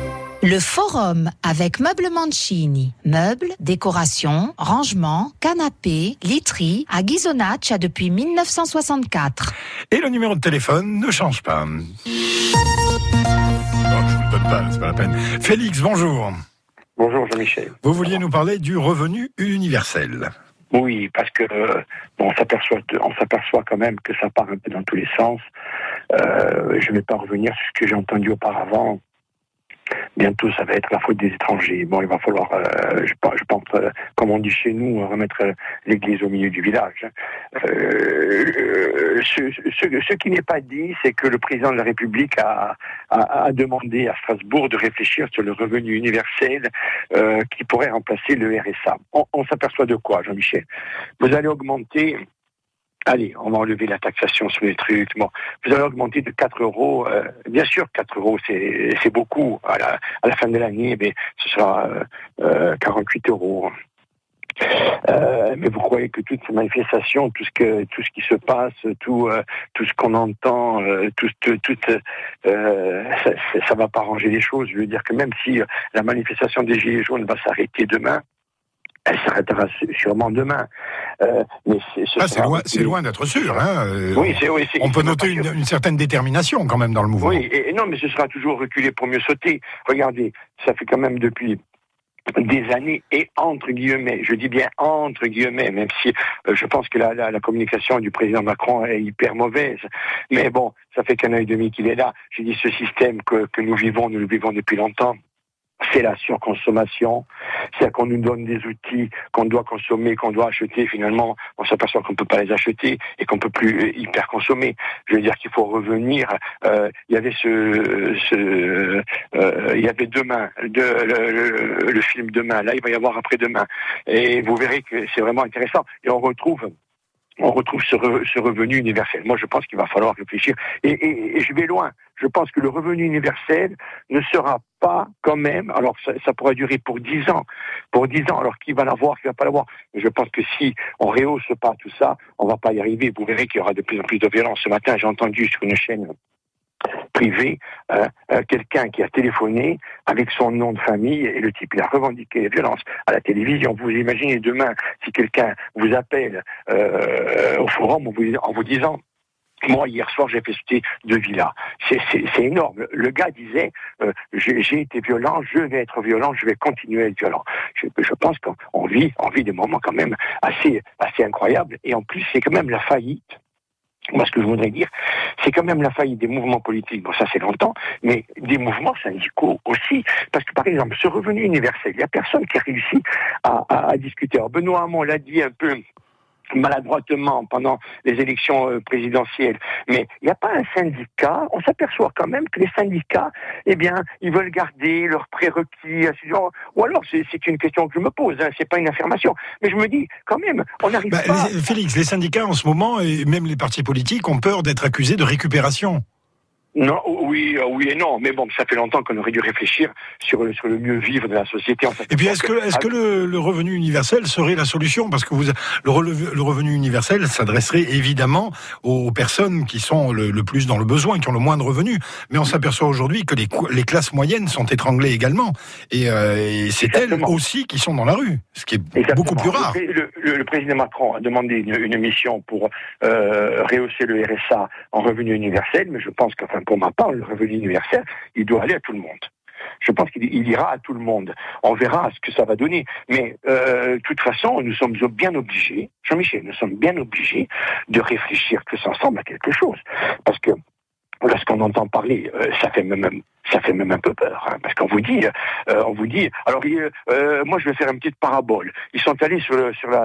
Le forum avec Meubles Mancini. Meubles, décorations, rangements, canapés, literie à Ghisonaccia depuis 1964. Et le numéro de téléphone ne change pas. Non, je ne vous le donne pas, c'est pas la peine. Félix, bonjour. Bonjour Jean-Michel. Vous vouliez nous parler du revenu universel. Oui, parce que on s'aperçoit quand même que ça part un peu dans tous les sens. Je ne vais pas revenir sur ce que j'ai entendu auparavant. Bientôt, ça va être la faute des étrangers. Bon, il va falloir, je pense, comme on dit chez nous, remettre l'église au milieu du village. Ce qui n'est pas dit, c'est que le président de la République a demandé à Strasbourg de réfléchir sur le revenu universel qui pourrait remplacer le RSA. On s'aperçoit de quoi, Jean-Michel ? Vous allez augmenter... Allez, on va enlever la taxation sur les trucs. Bon, vous allez augmenter de 4 €. Bien sûr, 4 €, c'est beaucoup. À la fin de l'année, ce sera 48 €. Mais vous croyez que toutes ces manifestations, tout ce qui se passe, tout ce qu'on entend, ça va pas arranger les choses. Je veux dire que même si la manifestation des Gilets jaunes va s'arrêter demain, elle s'arrêtera sûrement demain. Mais c'est loin d'être sûr. Hein. Oui, on peut noter une certaine détermination quand même dans le mouvement. Oui, et non, mais ce sera toujours reculer pour mieux sauter. Regardez, ça fait quand même depuis des années, et entre guillemets, je dis bien entre guillemets, même si je pense que la communication du président Macron est hyper mauvaise. Mais bon, ça fait qu'un an et demi qu'il est là. J'ai dit, ce système que nous le vivons depuis longtemps. C'est la surconsommation, c'est qu'on nous donne des outils qu'on doit consommer, qu'on doit acheter. Finalement, on s'aperçoit qu'on ne peut pas les acheter et qu'on ne peut plus hyper consommer. Je veux dire qu'il faut revenir. Il y avait il y avait demain, le film Demain. Là, il va y avoir après-demain. Et vous verrez que c'est vraiment intéressant. Et on retrouve ce revenu universel. Moi, je pense qu'il va falloir réfléchir. Et je vais loin. Je pense que le revenu universel ne sera pas quand même, alors ça pourrait durer pour 10 ans. Pour 10 ans, alors qui va l'avoir, qui va pas l'avoir. Mais je pense que si on rehausse pas tout ça, on va pas y arriver. Vous verrez qu'il y aura de plus en plus de violence. Ce matin, j'ai entendu sur une chaîne privée quelqu'un qui a téléphoné avec son nom de famille et le type il a revendiqué les violences à la télévision. Vous imaginez demain si quelqu'un vous appelle au forum en vous disant: moi, hier soir, j'ai fait sauter 2 villas. C'est énorme. Le gars disait, j'ai été violent, je vais être violent, je vais continuer à être violent. Je pense qu'on vit des moments quand même assez incroyables. Et en plus, c'est quand même la faillite. Moi, ce que je voudrais dire, c'est quand même la faillite des mouvements politiques. Bon, ça, c'est longtemps, mais des mouvements syndicaux aussi. Parce que, par exemple, ce revenu universel, il n'y a personne qui a réussi à discuter. Alors, Benoît Hamon l'a dit un peu maladroitement pendant les élections présidentielles. Mais il n'y a pas un syndicat. On s'aperçoit quand même que les syndicats, eh bien, ils veulent garder leurs prérequis. Ou alors, c'est une question que je me pose, hein, c'est pas une affirmation. Mais je me dis, quand même, on n'arrive pas... Félix, les syndicats en ce moment, et même les partis politiques, ont peur d'être accusés de récupération. Non, oui et non, mais bon, ça fait longtemps qu'on aurait dû réfléchir sur le mieux vivre de la société. Et puis, est-ce que le revenu universel serait la solution ? Parce que le revenu universel s'adresserait évidemment aux personnes qui sont le plus dans le besoin, qui ont le moins de revenus. Mais on s'aperçoit aujourd'hui que les classes moyennes sont étranglées également. Et c'est elles aussi qui sont dans la rue, ce qui est beaucoup plus rare. Le président Macron a demandé une mission pour rehausser le RSA en revenu universel, mais je pense qu'enfin, pour ma part, le revenu universel, il doit aller à tout le monde. Je pense qu'il ira à tout le monde. On verra ce que ça va donner. Mais de toute façon, nous sommes bien obligés, Jean-Michel, nous sommes bien obligés de réfléchir tous ensemble à quelque chose. Parce que lorsqu'on entend parler, ça fait même un peu peur, hein, parce qu'on vous dit, alors moi je vais faire une petite parabole. Ils sont allés sur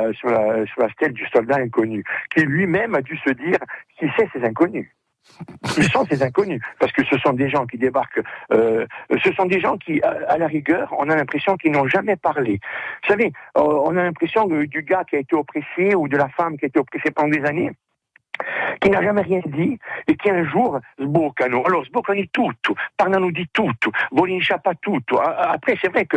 la stèle du soldat inconnu, qui lui-même a dû se dire qui c'est ces inconnus. Ils sont ces inconnus, parce que ce sont des gens qui débarquent, ce sont des gens qui, à la rigueur, on a l'impression qu'ils n'ont jamais parlé. Vous savez, on a l'impression du gars qui a été oppressé, ou de la femme qui a été oppressée pendant des années, qui n'a jamais rien dit, et qui un jour sboccano. Alors sboccano tutto, parlano di tutto, vogliono pas tutto. Après, c'est vrai que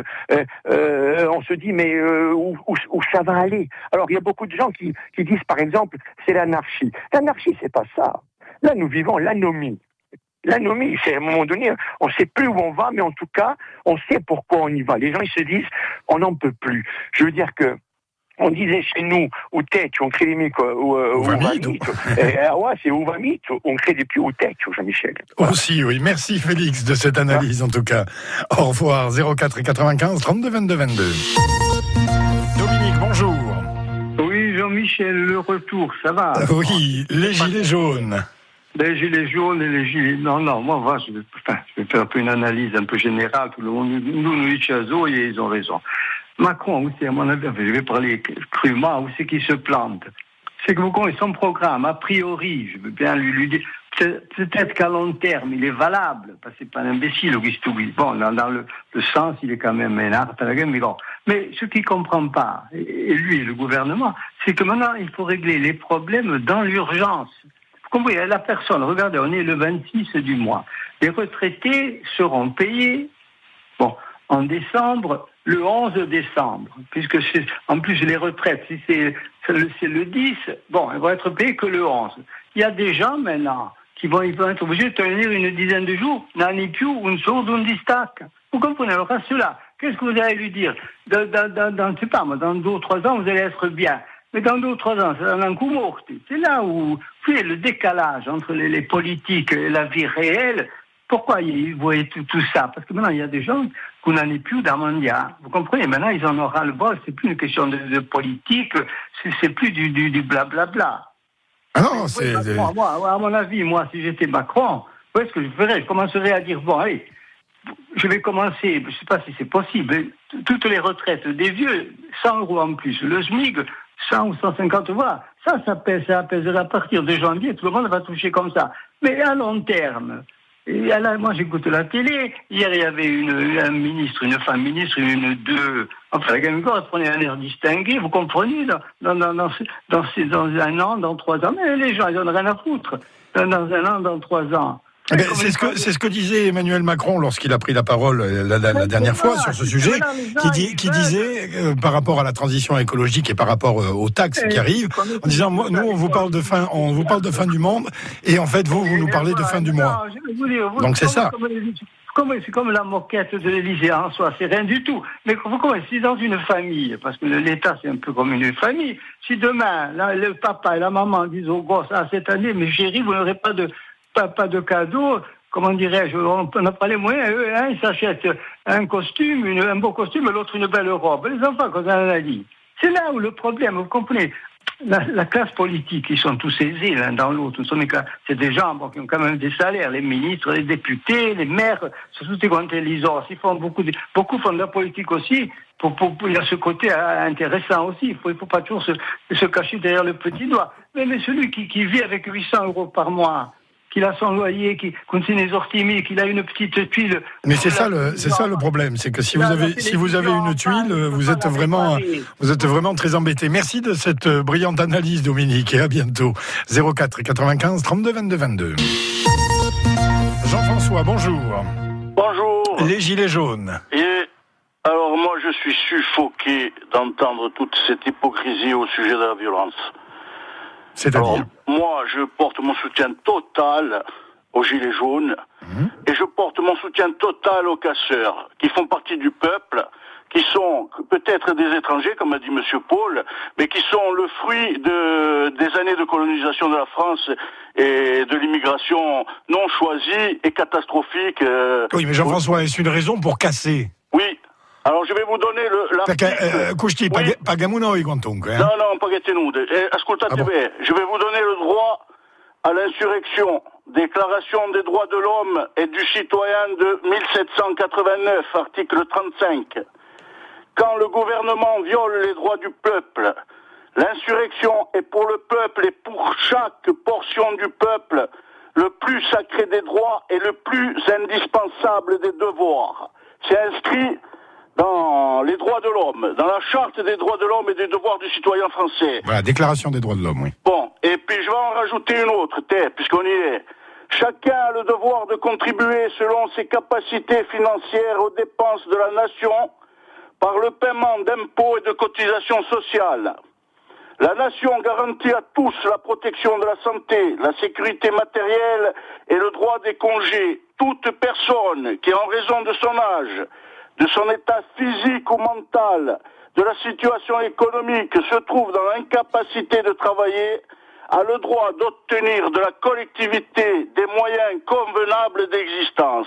on se dit, mais où ça va aller? Alors, il y a beaucoup de gens qui disent, par exemple, c'est l'anarchie. L'anarchie, c'est pas ça. Là, nous vivons l'anomie. L'anomie, c'est à un moment donné, on ne sait plus où on va, mais en tout cas, on sait pourquoi on y va. Les gens, ils se disent, on n'en peut plus. Je veux dire que, on disait chez nous, ou tech, on crée des mecs, ou vamite. Ouais, c'est ou vamite, on crée des pieds ou tech, Jean-Michel. Voilà. Aussi, oui. Merci Félix de cette analyse, en tout cas. Au revoir. 04 95 32 22 22. Dominique, bonjour. Oui, Jean-Michel, le retour, ça va? Oui, les gilets jaunes. Les gilets jaunes et les gilets... Non, moi, je vais faire un peu une analyse un peu générale. Tout le monde nous dit Chazo et ils ont raison. Macron aussi, à mon avis, je vais parler crûment, où c'est qu'il se plante? C'est que vous connaissez son programme, a priori, je veux bien lui dire, peut-être qu'à long terme, il est valable, parce que c'est pas un imbécile, Auguste Toubi. Bon, dans le sens, il est quand même un art à la game, mais bon. Mais ce qu'il comprend pas, et lui et le gouvernement, c'est que maintenant, il faut régler les problèmes dans l'urgence. Vous comprenez, la personne, regardez, on est le 26 du mois. Les retraités seront payés, en décembre, le 11 décembre, puisque c'est, en plus les retraites, si c'est le 10, elles vont être payées que le 11. Il y a des gens maintenant ils vont être obligés de tenir une dizaine de jours, n'en est plus une chose d'un distac. Vous comprenez? Alors à cela, qu'est-ce que vous allez lui dire? Dans 2 ou 3 ans, vous allez être bien. Mais dans 2 ou 3 ans, c'est un coup mort. C'est là où, le décalage entre les politiques et la vie réelle. Pourquoi ils voient tout ça? Parce que maintenant, il y a des gens qu'on n'en est plus dans le mondial. Vous comprenez? Maintenant, ils en auront le bol. C'est plus une question de politique. C'est plus du blablabla. Ah non, c'est... Moi, à mon avis, si j'étais Macron, ce que je ferais? Je commencerais à dire, allez, je vais commencer, je ne sais pas si c'est possible, toutes les retraites des vieux, 100 € en plus. Le SMIC, 100 ou 150 €. Ça pèsera à partir de janvier. Tout le monde va toucher comme ça. Mais à long terme... Et là, moi, j'écoute la télé. Hier, il y avait un ministre, une femme ministre, la Game Corps, elle prenait un air distingué, vous comprenez, dans 1 an, dans 3 ans. Mais les gens, ils n'en ont rien à foutre. Dans 1 an, dans 3 ans. C'est ce que disait Emmanuel Macron lorsqu'il a pris la parole la dernière fois sur ce sujet, qui disait par rapport à la transition écologique et par rapport aux taxes qui arrivent, en disant nous on vous parle de fin du monde et en fait vous nous parlez de fin du mois. Donc c'est ça. C'est comme la moquette de l'Élysée en soi, c'est rien du tout. Mais vous comprenez, si dans une famille, parce que l'État c'est un peu comme une famille, si demain le papa et la maman disent aux gosses cette année, mais chérie, vous n'aurez pas de cadeau, comment dirais-je, on n'a pas les moyens, ils s'achètent un costume, un beau costume, et l'autre une belle robe. Les enfants, quand on en a dit. C'est là où le problème, vous comprenez, la classe politique, ils sont tous aisés l'un dans l'autre. C'est des gens qui ont quand même des salaires, les ministres, les députés, les maires, surtout quand ils font beaucoup font de la politique aussi. Il y a ce côté intéressant aussi. Il faut pas toujours se cacher derrière le petit doigt. Mais celui qui vit avec 800 € par mois, qu'il a son loyer, qu'il continue les ortimiers, qu'il a une petite tuile. Mais c'est ça le problème, c'est que si vous avez une tuile, vous êtes vraiment très embêté. Merci de cette brillante analyse, Dominique, et à bientôt. 04 95 32 22 22. Jean-François, bonjour. Bonjour. Les gilets jaunes. Et alors moi, je suis suffoqué d'entendre toute cette hypocrisie au sujet de la violence. C'est-à-dire ? Moi, je porte mon soutien total aux Gilets jaunes et je porte mon soutien total aux casseurs qui font partie du peuple, qui sont peut-être des étrangers, comme a dit M. Paul, mais qui sont le fruit des années de colonisation de la France et de l'immigration non choisie et catastrophique. Oui, mais Jean-François, est-ce une raison pour casser ? Oui. Alors je vais vous donner l'article... paghiamo noi quantunque. Non, pagate nude. Ascoltate bene, je vais vous donner le droit à l'insurrection. Déclaration des droits de l'homme et du citoyen de 1789, article 35. Quand le gouvernement viole les droits du peuple, l'insurrection est pour le peuple et pour chaque portion du peuple le plus sacré des droits et le plus indispensable des devoirs. C'est inscrit dans les droits de l'homme, dans la charte des droits de l'homme et des devoirs du citoyen français. Voilà, déclaration des droits de l'homme, oui. Bon, et puis je vais en rajouter une autre, puisqu'on y est. Chacun a le devoir de contribuer selon ses capacités financières aux dépenses de la nation par le paiement d'impôts et de cotisations sociales. La nation garantit à tous la protection de la santé, la sécurité matérielle et le droit des congés. Toute personne qui, en raison de son âge, de son état physique ou mental, de la situation économique, se trouve dans l'incapacité de travailler, a le droit d'obtenir de la collectivité des moyens convenables d'existence.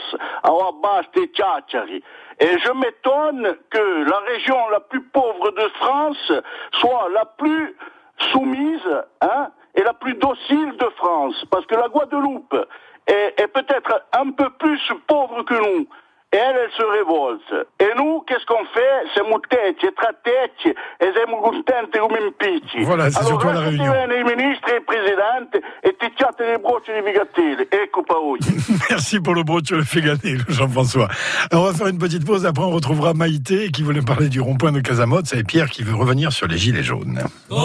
Et je m'étonne que la région la plus pauvre de France soit la plus soumise, et la plus docile de France. Parce que la Guadeloupe est peut-être un peu plus pauvre que nous. Et elle se révolte. Et nous, qu'est-ce qu'on fait? Siamo tetti e trattetti e siamo contenti come impicci. Voilà, c'est surtout la Réunion. Allora, i ministri e il presidente e ti chiate le brocce di Figatelle. Ecco Paolo. Merci pour le broccio le Figatelle, Jean-François. Alors, on va faire une petite pause, après on retrouvera Maïté qui voulait parler du rond-point de Casamode, et Pierre qui veut revenir sur les gilets jaunes.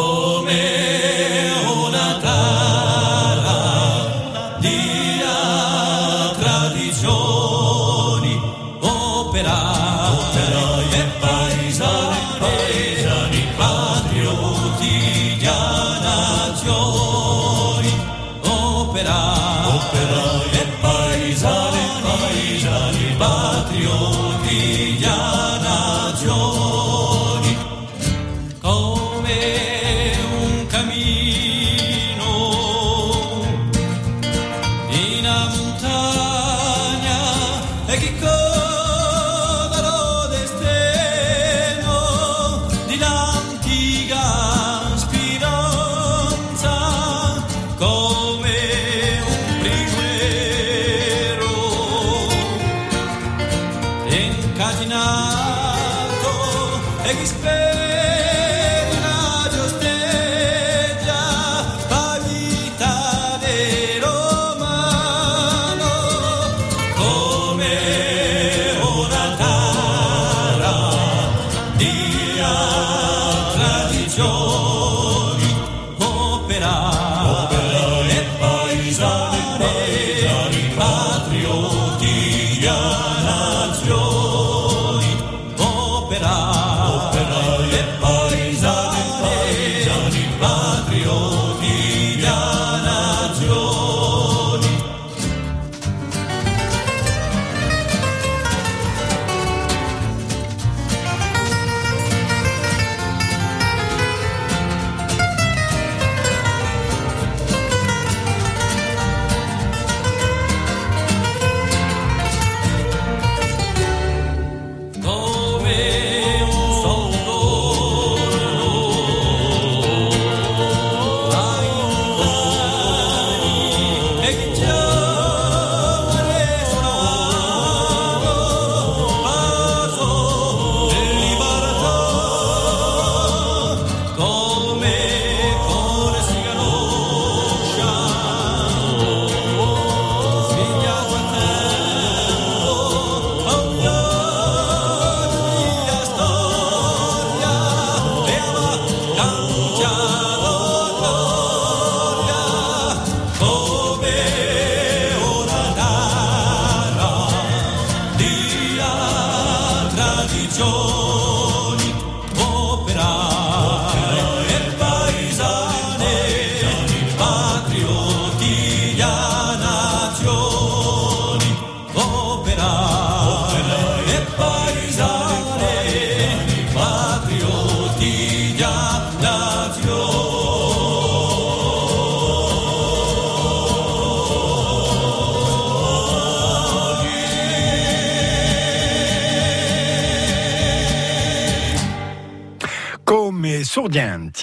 Sordiente.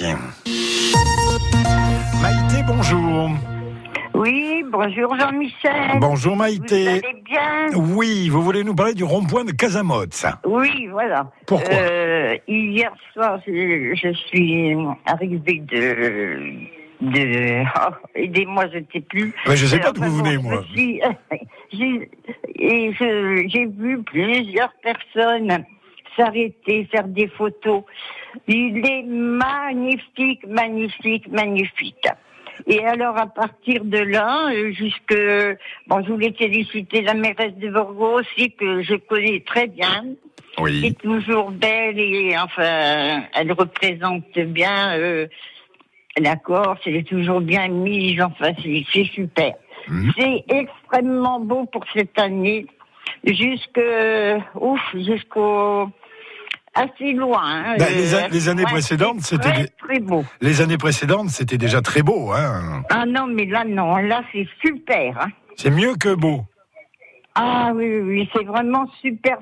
Maïté, bonjour. Oui, bonjour Jean-Michel. Bonjour Maïté. Vous allez bien? Oui, vous voulez nous parler du rond-point de Casamode, ça? Oui, voilà. Pourquoi? Hier soir, je suis arrivée aidez-moi, je ne sais plus. Mais je ne sais pas d'où vous venez, moi. J'ai vu plusieurs personnes s'arrêter, faire des photos. Il est magnifique, magnifique, magnifique. Et alors, à partir de là, je voulais féliciter la mairesse de Borgo aussi, que je connais très bien. Oui. Elle est toujours belle et, enfin, elle représente bien D'accord, c'est toujours bien mis, enfin, c'est super. C'est extrêmement beau pour cette année, jusqu'au assez loin. Les années précédentes, c'était très beau. Les années précédentes, c'était déjà très beau, hein. Ah non, mais là non, là c'est super. Hein. C'est mieux que beau. Ah oui, c'est vraiment super.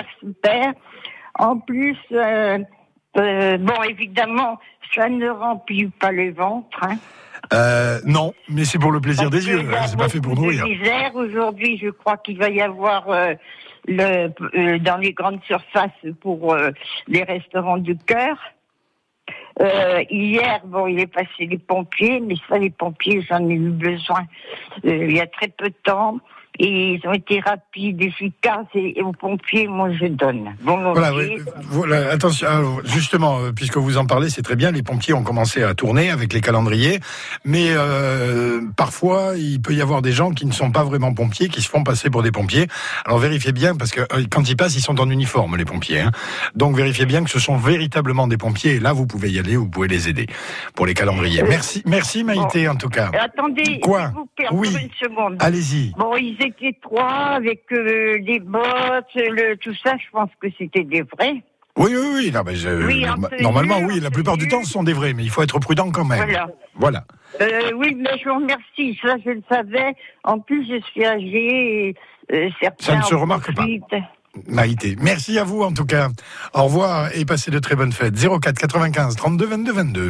En plus, bon, évidemment, ça ne remplit pas le ventre. Hein. Non, mais c'est pour le plaisir des yeux. C'est pas fait pour nourrir. Aujourd'hui, je crois qu'il va y avoir dans les grandes surfaces pour les restaurants du cœur. Hier, bon, il est passé les pompiers, mais ça, les pompiers, j'en ai eu besoin il y a très peu de temps. Et ils ont été rapides, efficaces, et aux pompiers, moi, je donne. Voilà, attention, alors, justement, puisque vous en parlez, c'est très bien, les pompiers ont commencé à tourner avec les calendriers, mais parfois, il peut y avoir des gens qui ne sont pas vraiment pompiers, qui se font passer pour des pompiers. Alors vérifiez bien, parce que quand ils passent, ils sont en uniforme, les pompiers. Hein. Donc vérifiez bien que ce sont véritablement des pompiers, et là, vous pouvez y aller, vous pouvez les aider pour les calendriers. Merci Maïté, en tout cas. Attendez, quoi? Je vous perds pour une seconde. Allez-y. Bon, ils étaient 3 avec les bottes, tout ça, je pense que c'était des vrais. Oui. Non, mais normalement, oui. La plupart du temps, ce sont des vrais, mais il faut être prudent quand même. Voilà. Oui, mais je vous remercie. Ça, je le savais. En plus, je suis âgée et certains... Ça ne se remarque pas. Maïté, merci à vous en tout cas. Au revoir et passez de très bonnes fêtes. 04 95 32 22 22.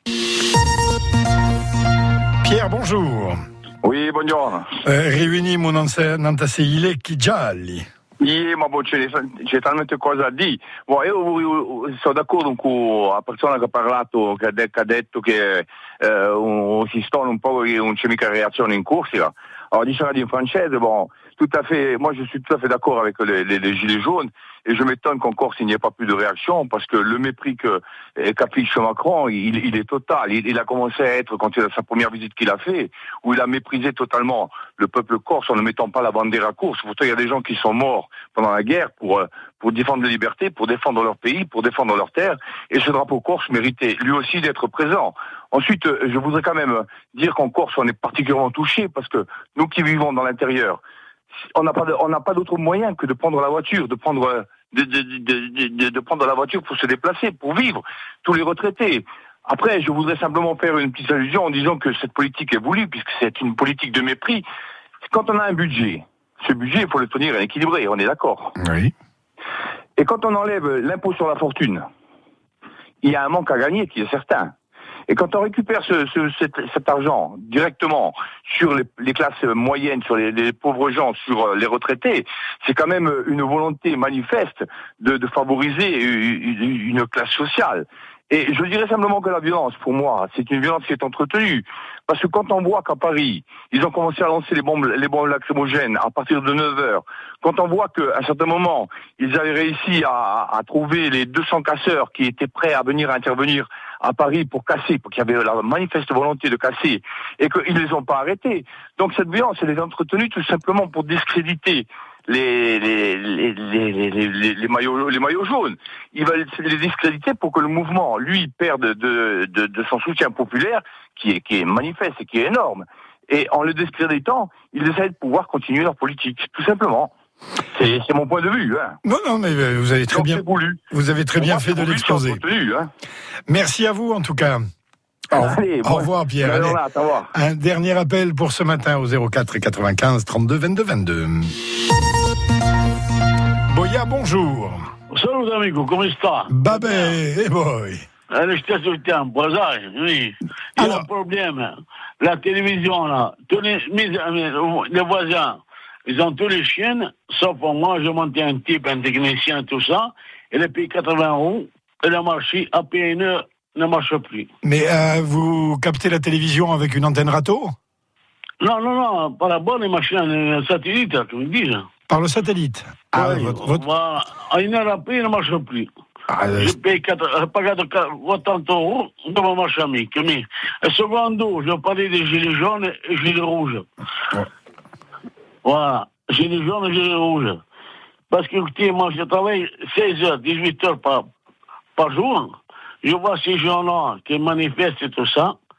Pierre, bonjour. Oui, buongiorno. Riuniamo Nantase Ilecchi Gialli. Ma c'è talmente cosa da dire. Io sono d'accordo con la persona che ha parlato, che ha detto che si stanno un po' non c'è mica reazione in corsa. Alors, diceva in francese, tout à fait, moi je suis tout à fait d'accord avec les gilets jaunes, et je m'étonne qu'en Corse il n'y ait pas plus de réaction, parce que le mépris qu'affiche Macron, il est total. Il a commencé à être, quand il a sa première visite qu'il a fait, où il a méprisé totalement le peuple corse en ne mettant pas la bandera corse. Pourtant, il y a des gens qui sont morts pendant la guerre pour défendre la liberté, pour défendre leur pays, pour défendre leur terre, et ce drapeau corse méritait lui aussi d'être présent. Ensuite, je voudrais quand même dire qu'en Corse, on est particulièrement touchés, parce que nous qui vivons dans l'intérieur, on n'a pas d'autre moyen que de prendre la voiture, de prendre la voiture pour se déplacer, pour vivre. Tous les retraités. Après, je voudrais simplement faire une petite allusion en disant que cette politique est voulue, puisque c'est une politique de mépris. Quand on a un budget, ce budget, il faut le tenir équilibré, on est d'accord. Oui. Et quand on enlève l'impôt sur la fortune, il y a un manque à gagner qui est certain. Et quand on récupère cet argent directement sur les classes moyennes, sur les pauvres gens, sur les retraités, c'est quand même une volonté manifeste de favoriser une classe sociale. Et je dirais simplement que la violence, pour moi, c'est une violence qui est entretenue. Parce que quand on voit qu'à Paris, ils ont commencé à lancer les bombes lacrymogènes à partir de 9h, quand on voit qu'à un certain moment, ils avaient réussi à trouver les 200 casseurs qui étaient prêts à venir intervenir à Paris pour casser, pour qu'il y avait la manifeste volonté de casser, et qu'ils ne les ont pas arrêtés. Donc cette violence, elle est entretenue tout simplement pour discréditer les maillots jaunes. Il va les discréditer pour que le mouvement, lui, perde de son soutien populaire, qui est manifeste et qui est énorme. Et en le discréditant, ils essaient de pouvoir continuer leur politique, tout simplement. C'est mon point de vue. Hein. Non, mais vous avez très bien, vous avez très bien fait de l'exposer. Hein. Merci à vous en tout cas. Au revoir Pierre. Allez, un dernier appel pour ce matin au 04 95 32 22 22. Boia, bonjour. Salut amico, come sta? Babè, e voi? Allo stesso tempo, sai, oui. Il y a un problème. La télévision, là, tous les voisins, ils ont tous les chiens, sauf pour moi, je montais un type, un technicien, tout ça, il a payé 80 €, et le marché, après une heure, ne marche plus. Mais vous captez la télévision avec une antenne râteau? Non, par la bonne machine satellite, comme ils disent. Par le satellite. Voilà. À une heure après, il ne marche plus. J'ai payé 80 € dans ma marche amique. Mais, secondo, je parlais des gilets jaunes et gilets rouges. Ouais. Voilà. Gilets jaunes et gilets rouges. Parce que, écoutez, moi, je travaille 16 heures, 18 heures par jour. Je vois ces gens-là qui manifestent et tout ça.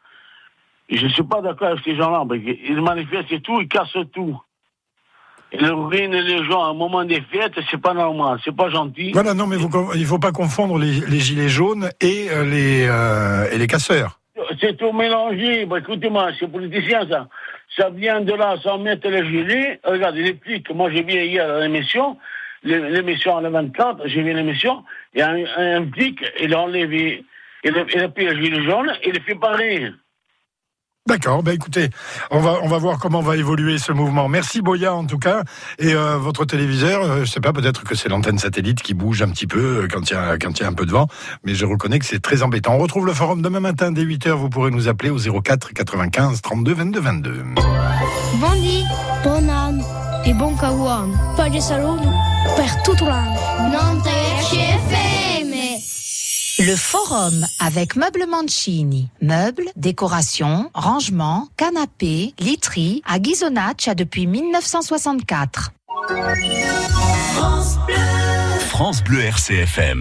Je ne suis pas d'accord avec ces gens-là. Ils manifestent et tout, ils cassent tout. Ils ruinent les gens à un moment des fêtes, c'est pas normal, c'est pas gentil. Voilà, non, mais il faut pas confondre les gilets jaunes et les casseurs. C'est tout mélangé. Écoutez-moi, c'est politicien, ça. Ça vient de là, sans mettre les gilets. Regardez, les flics, moi j'ai vu hier à l'émission à la 24, j'ai vu l'émission, il y a un flic, il a enlevé, il a pris les gilets jaunes, et il fait pareil. D'accord, écoutez, on va voir comment va évoluer ce mouvement. Merci Boya en tout cas, et votre téléviseur, je sais pas, peut-être que c'est l'antenne satellite qui bouge un petit peu quand il y a un peu de vent, mais je reconnais que c'est très embêtant. On retrouve le forum demain matin dès 8h, vous pourrez nous appeler au 04 95 32 22 22. Buondì, buon anno e buon caguano. Poi saluto per tutto l'anno. Non te FM. Le forum avec Meubles Mancini. Meubles, décorations, rangements, canapés, literie à Ghisonaccia depuis 1964. France Bleu RCFM.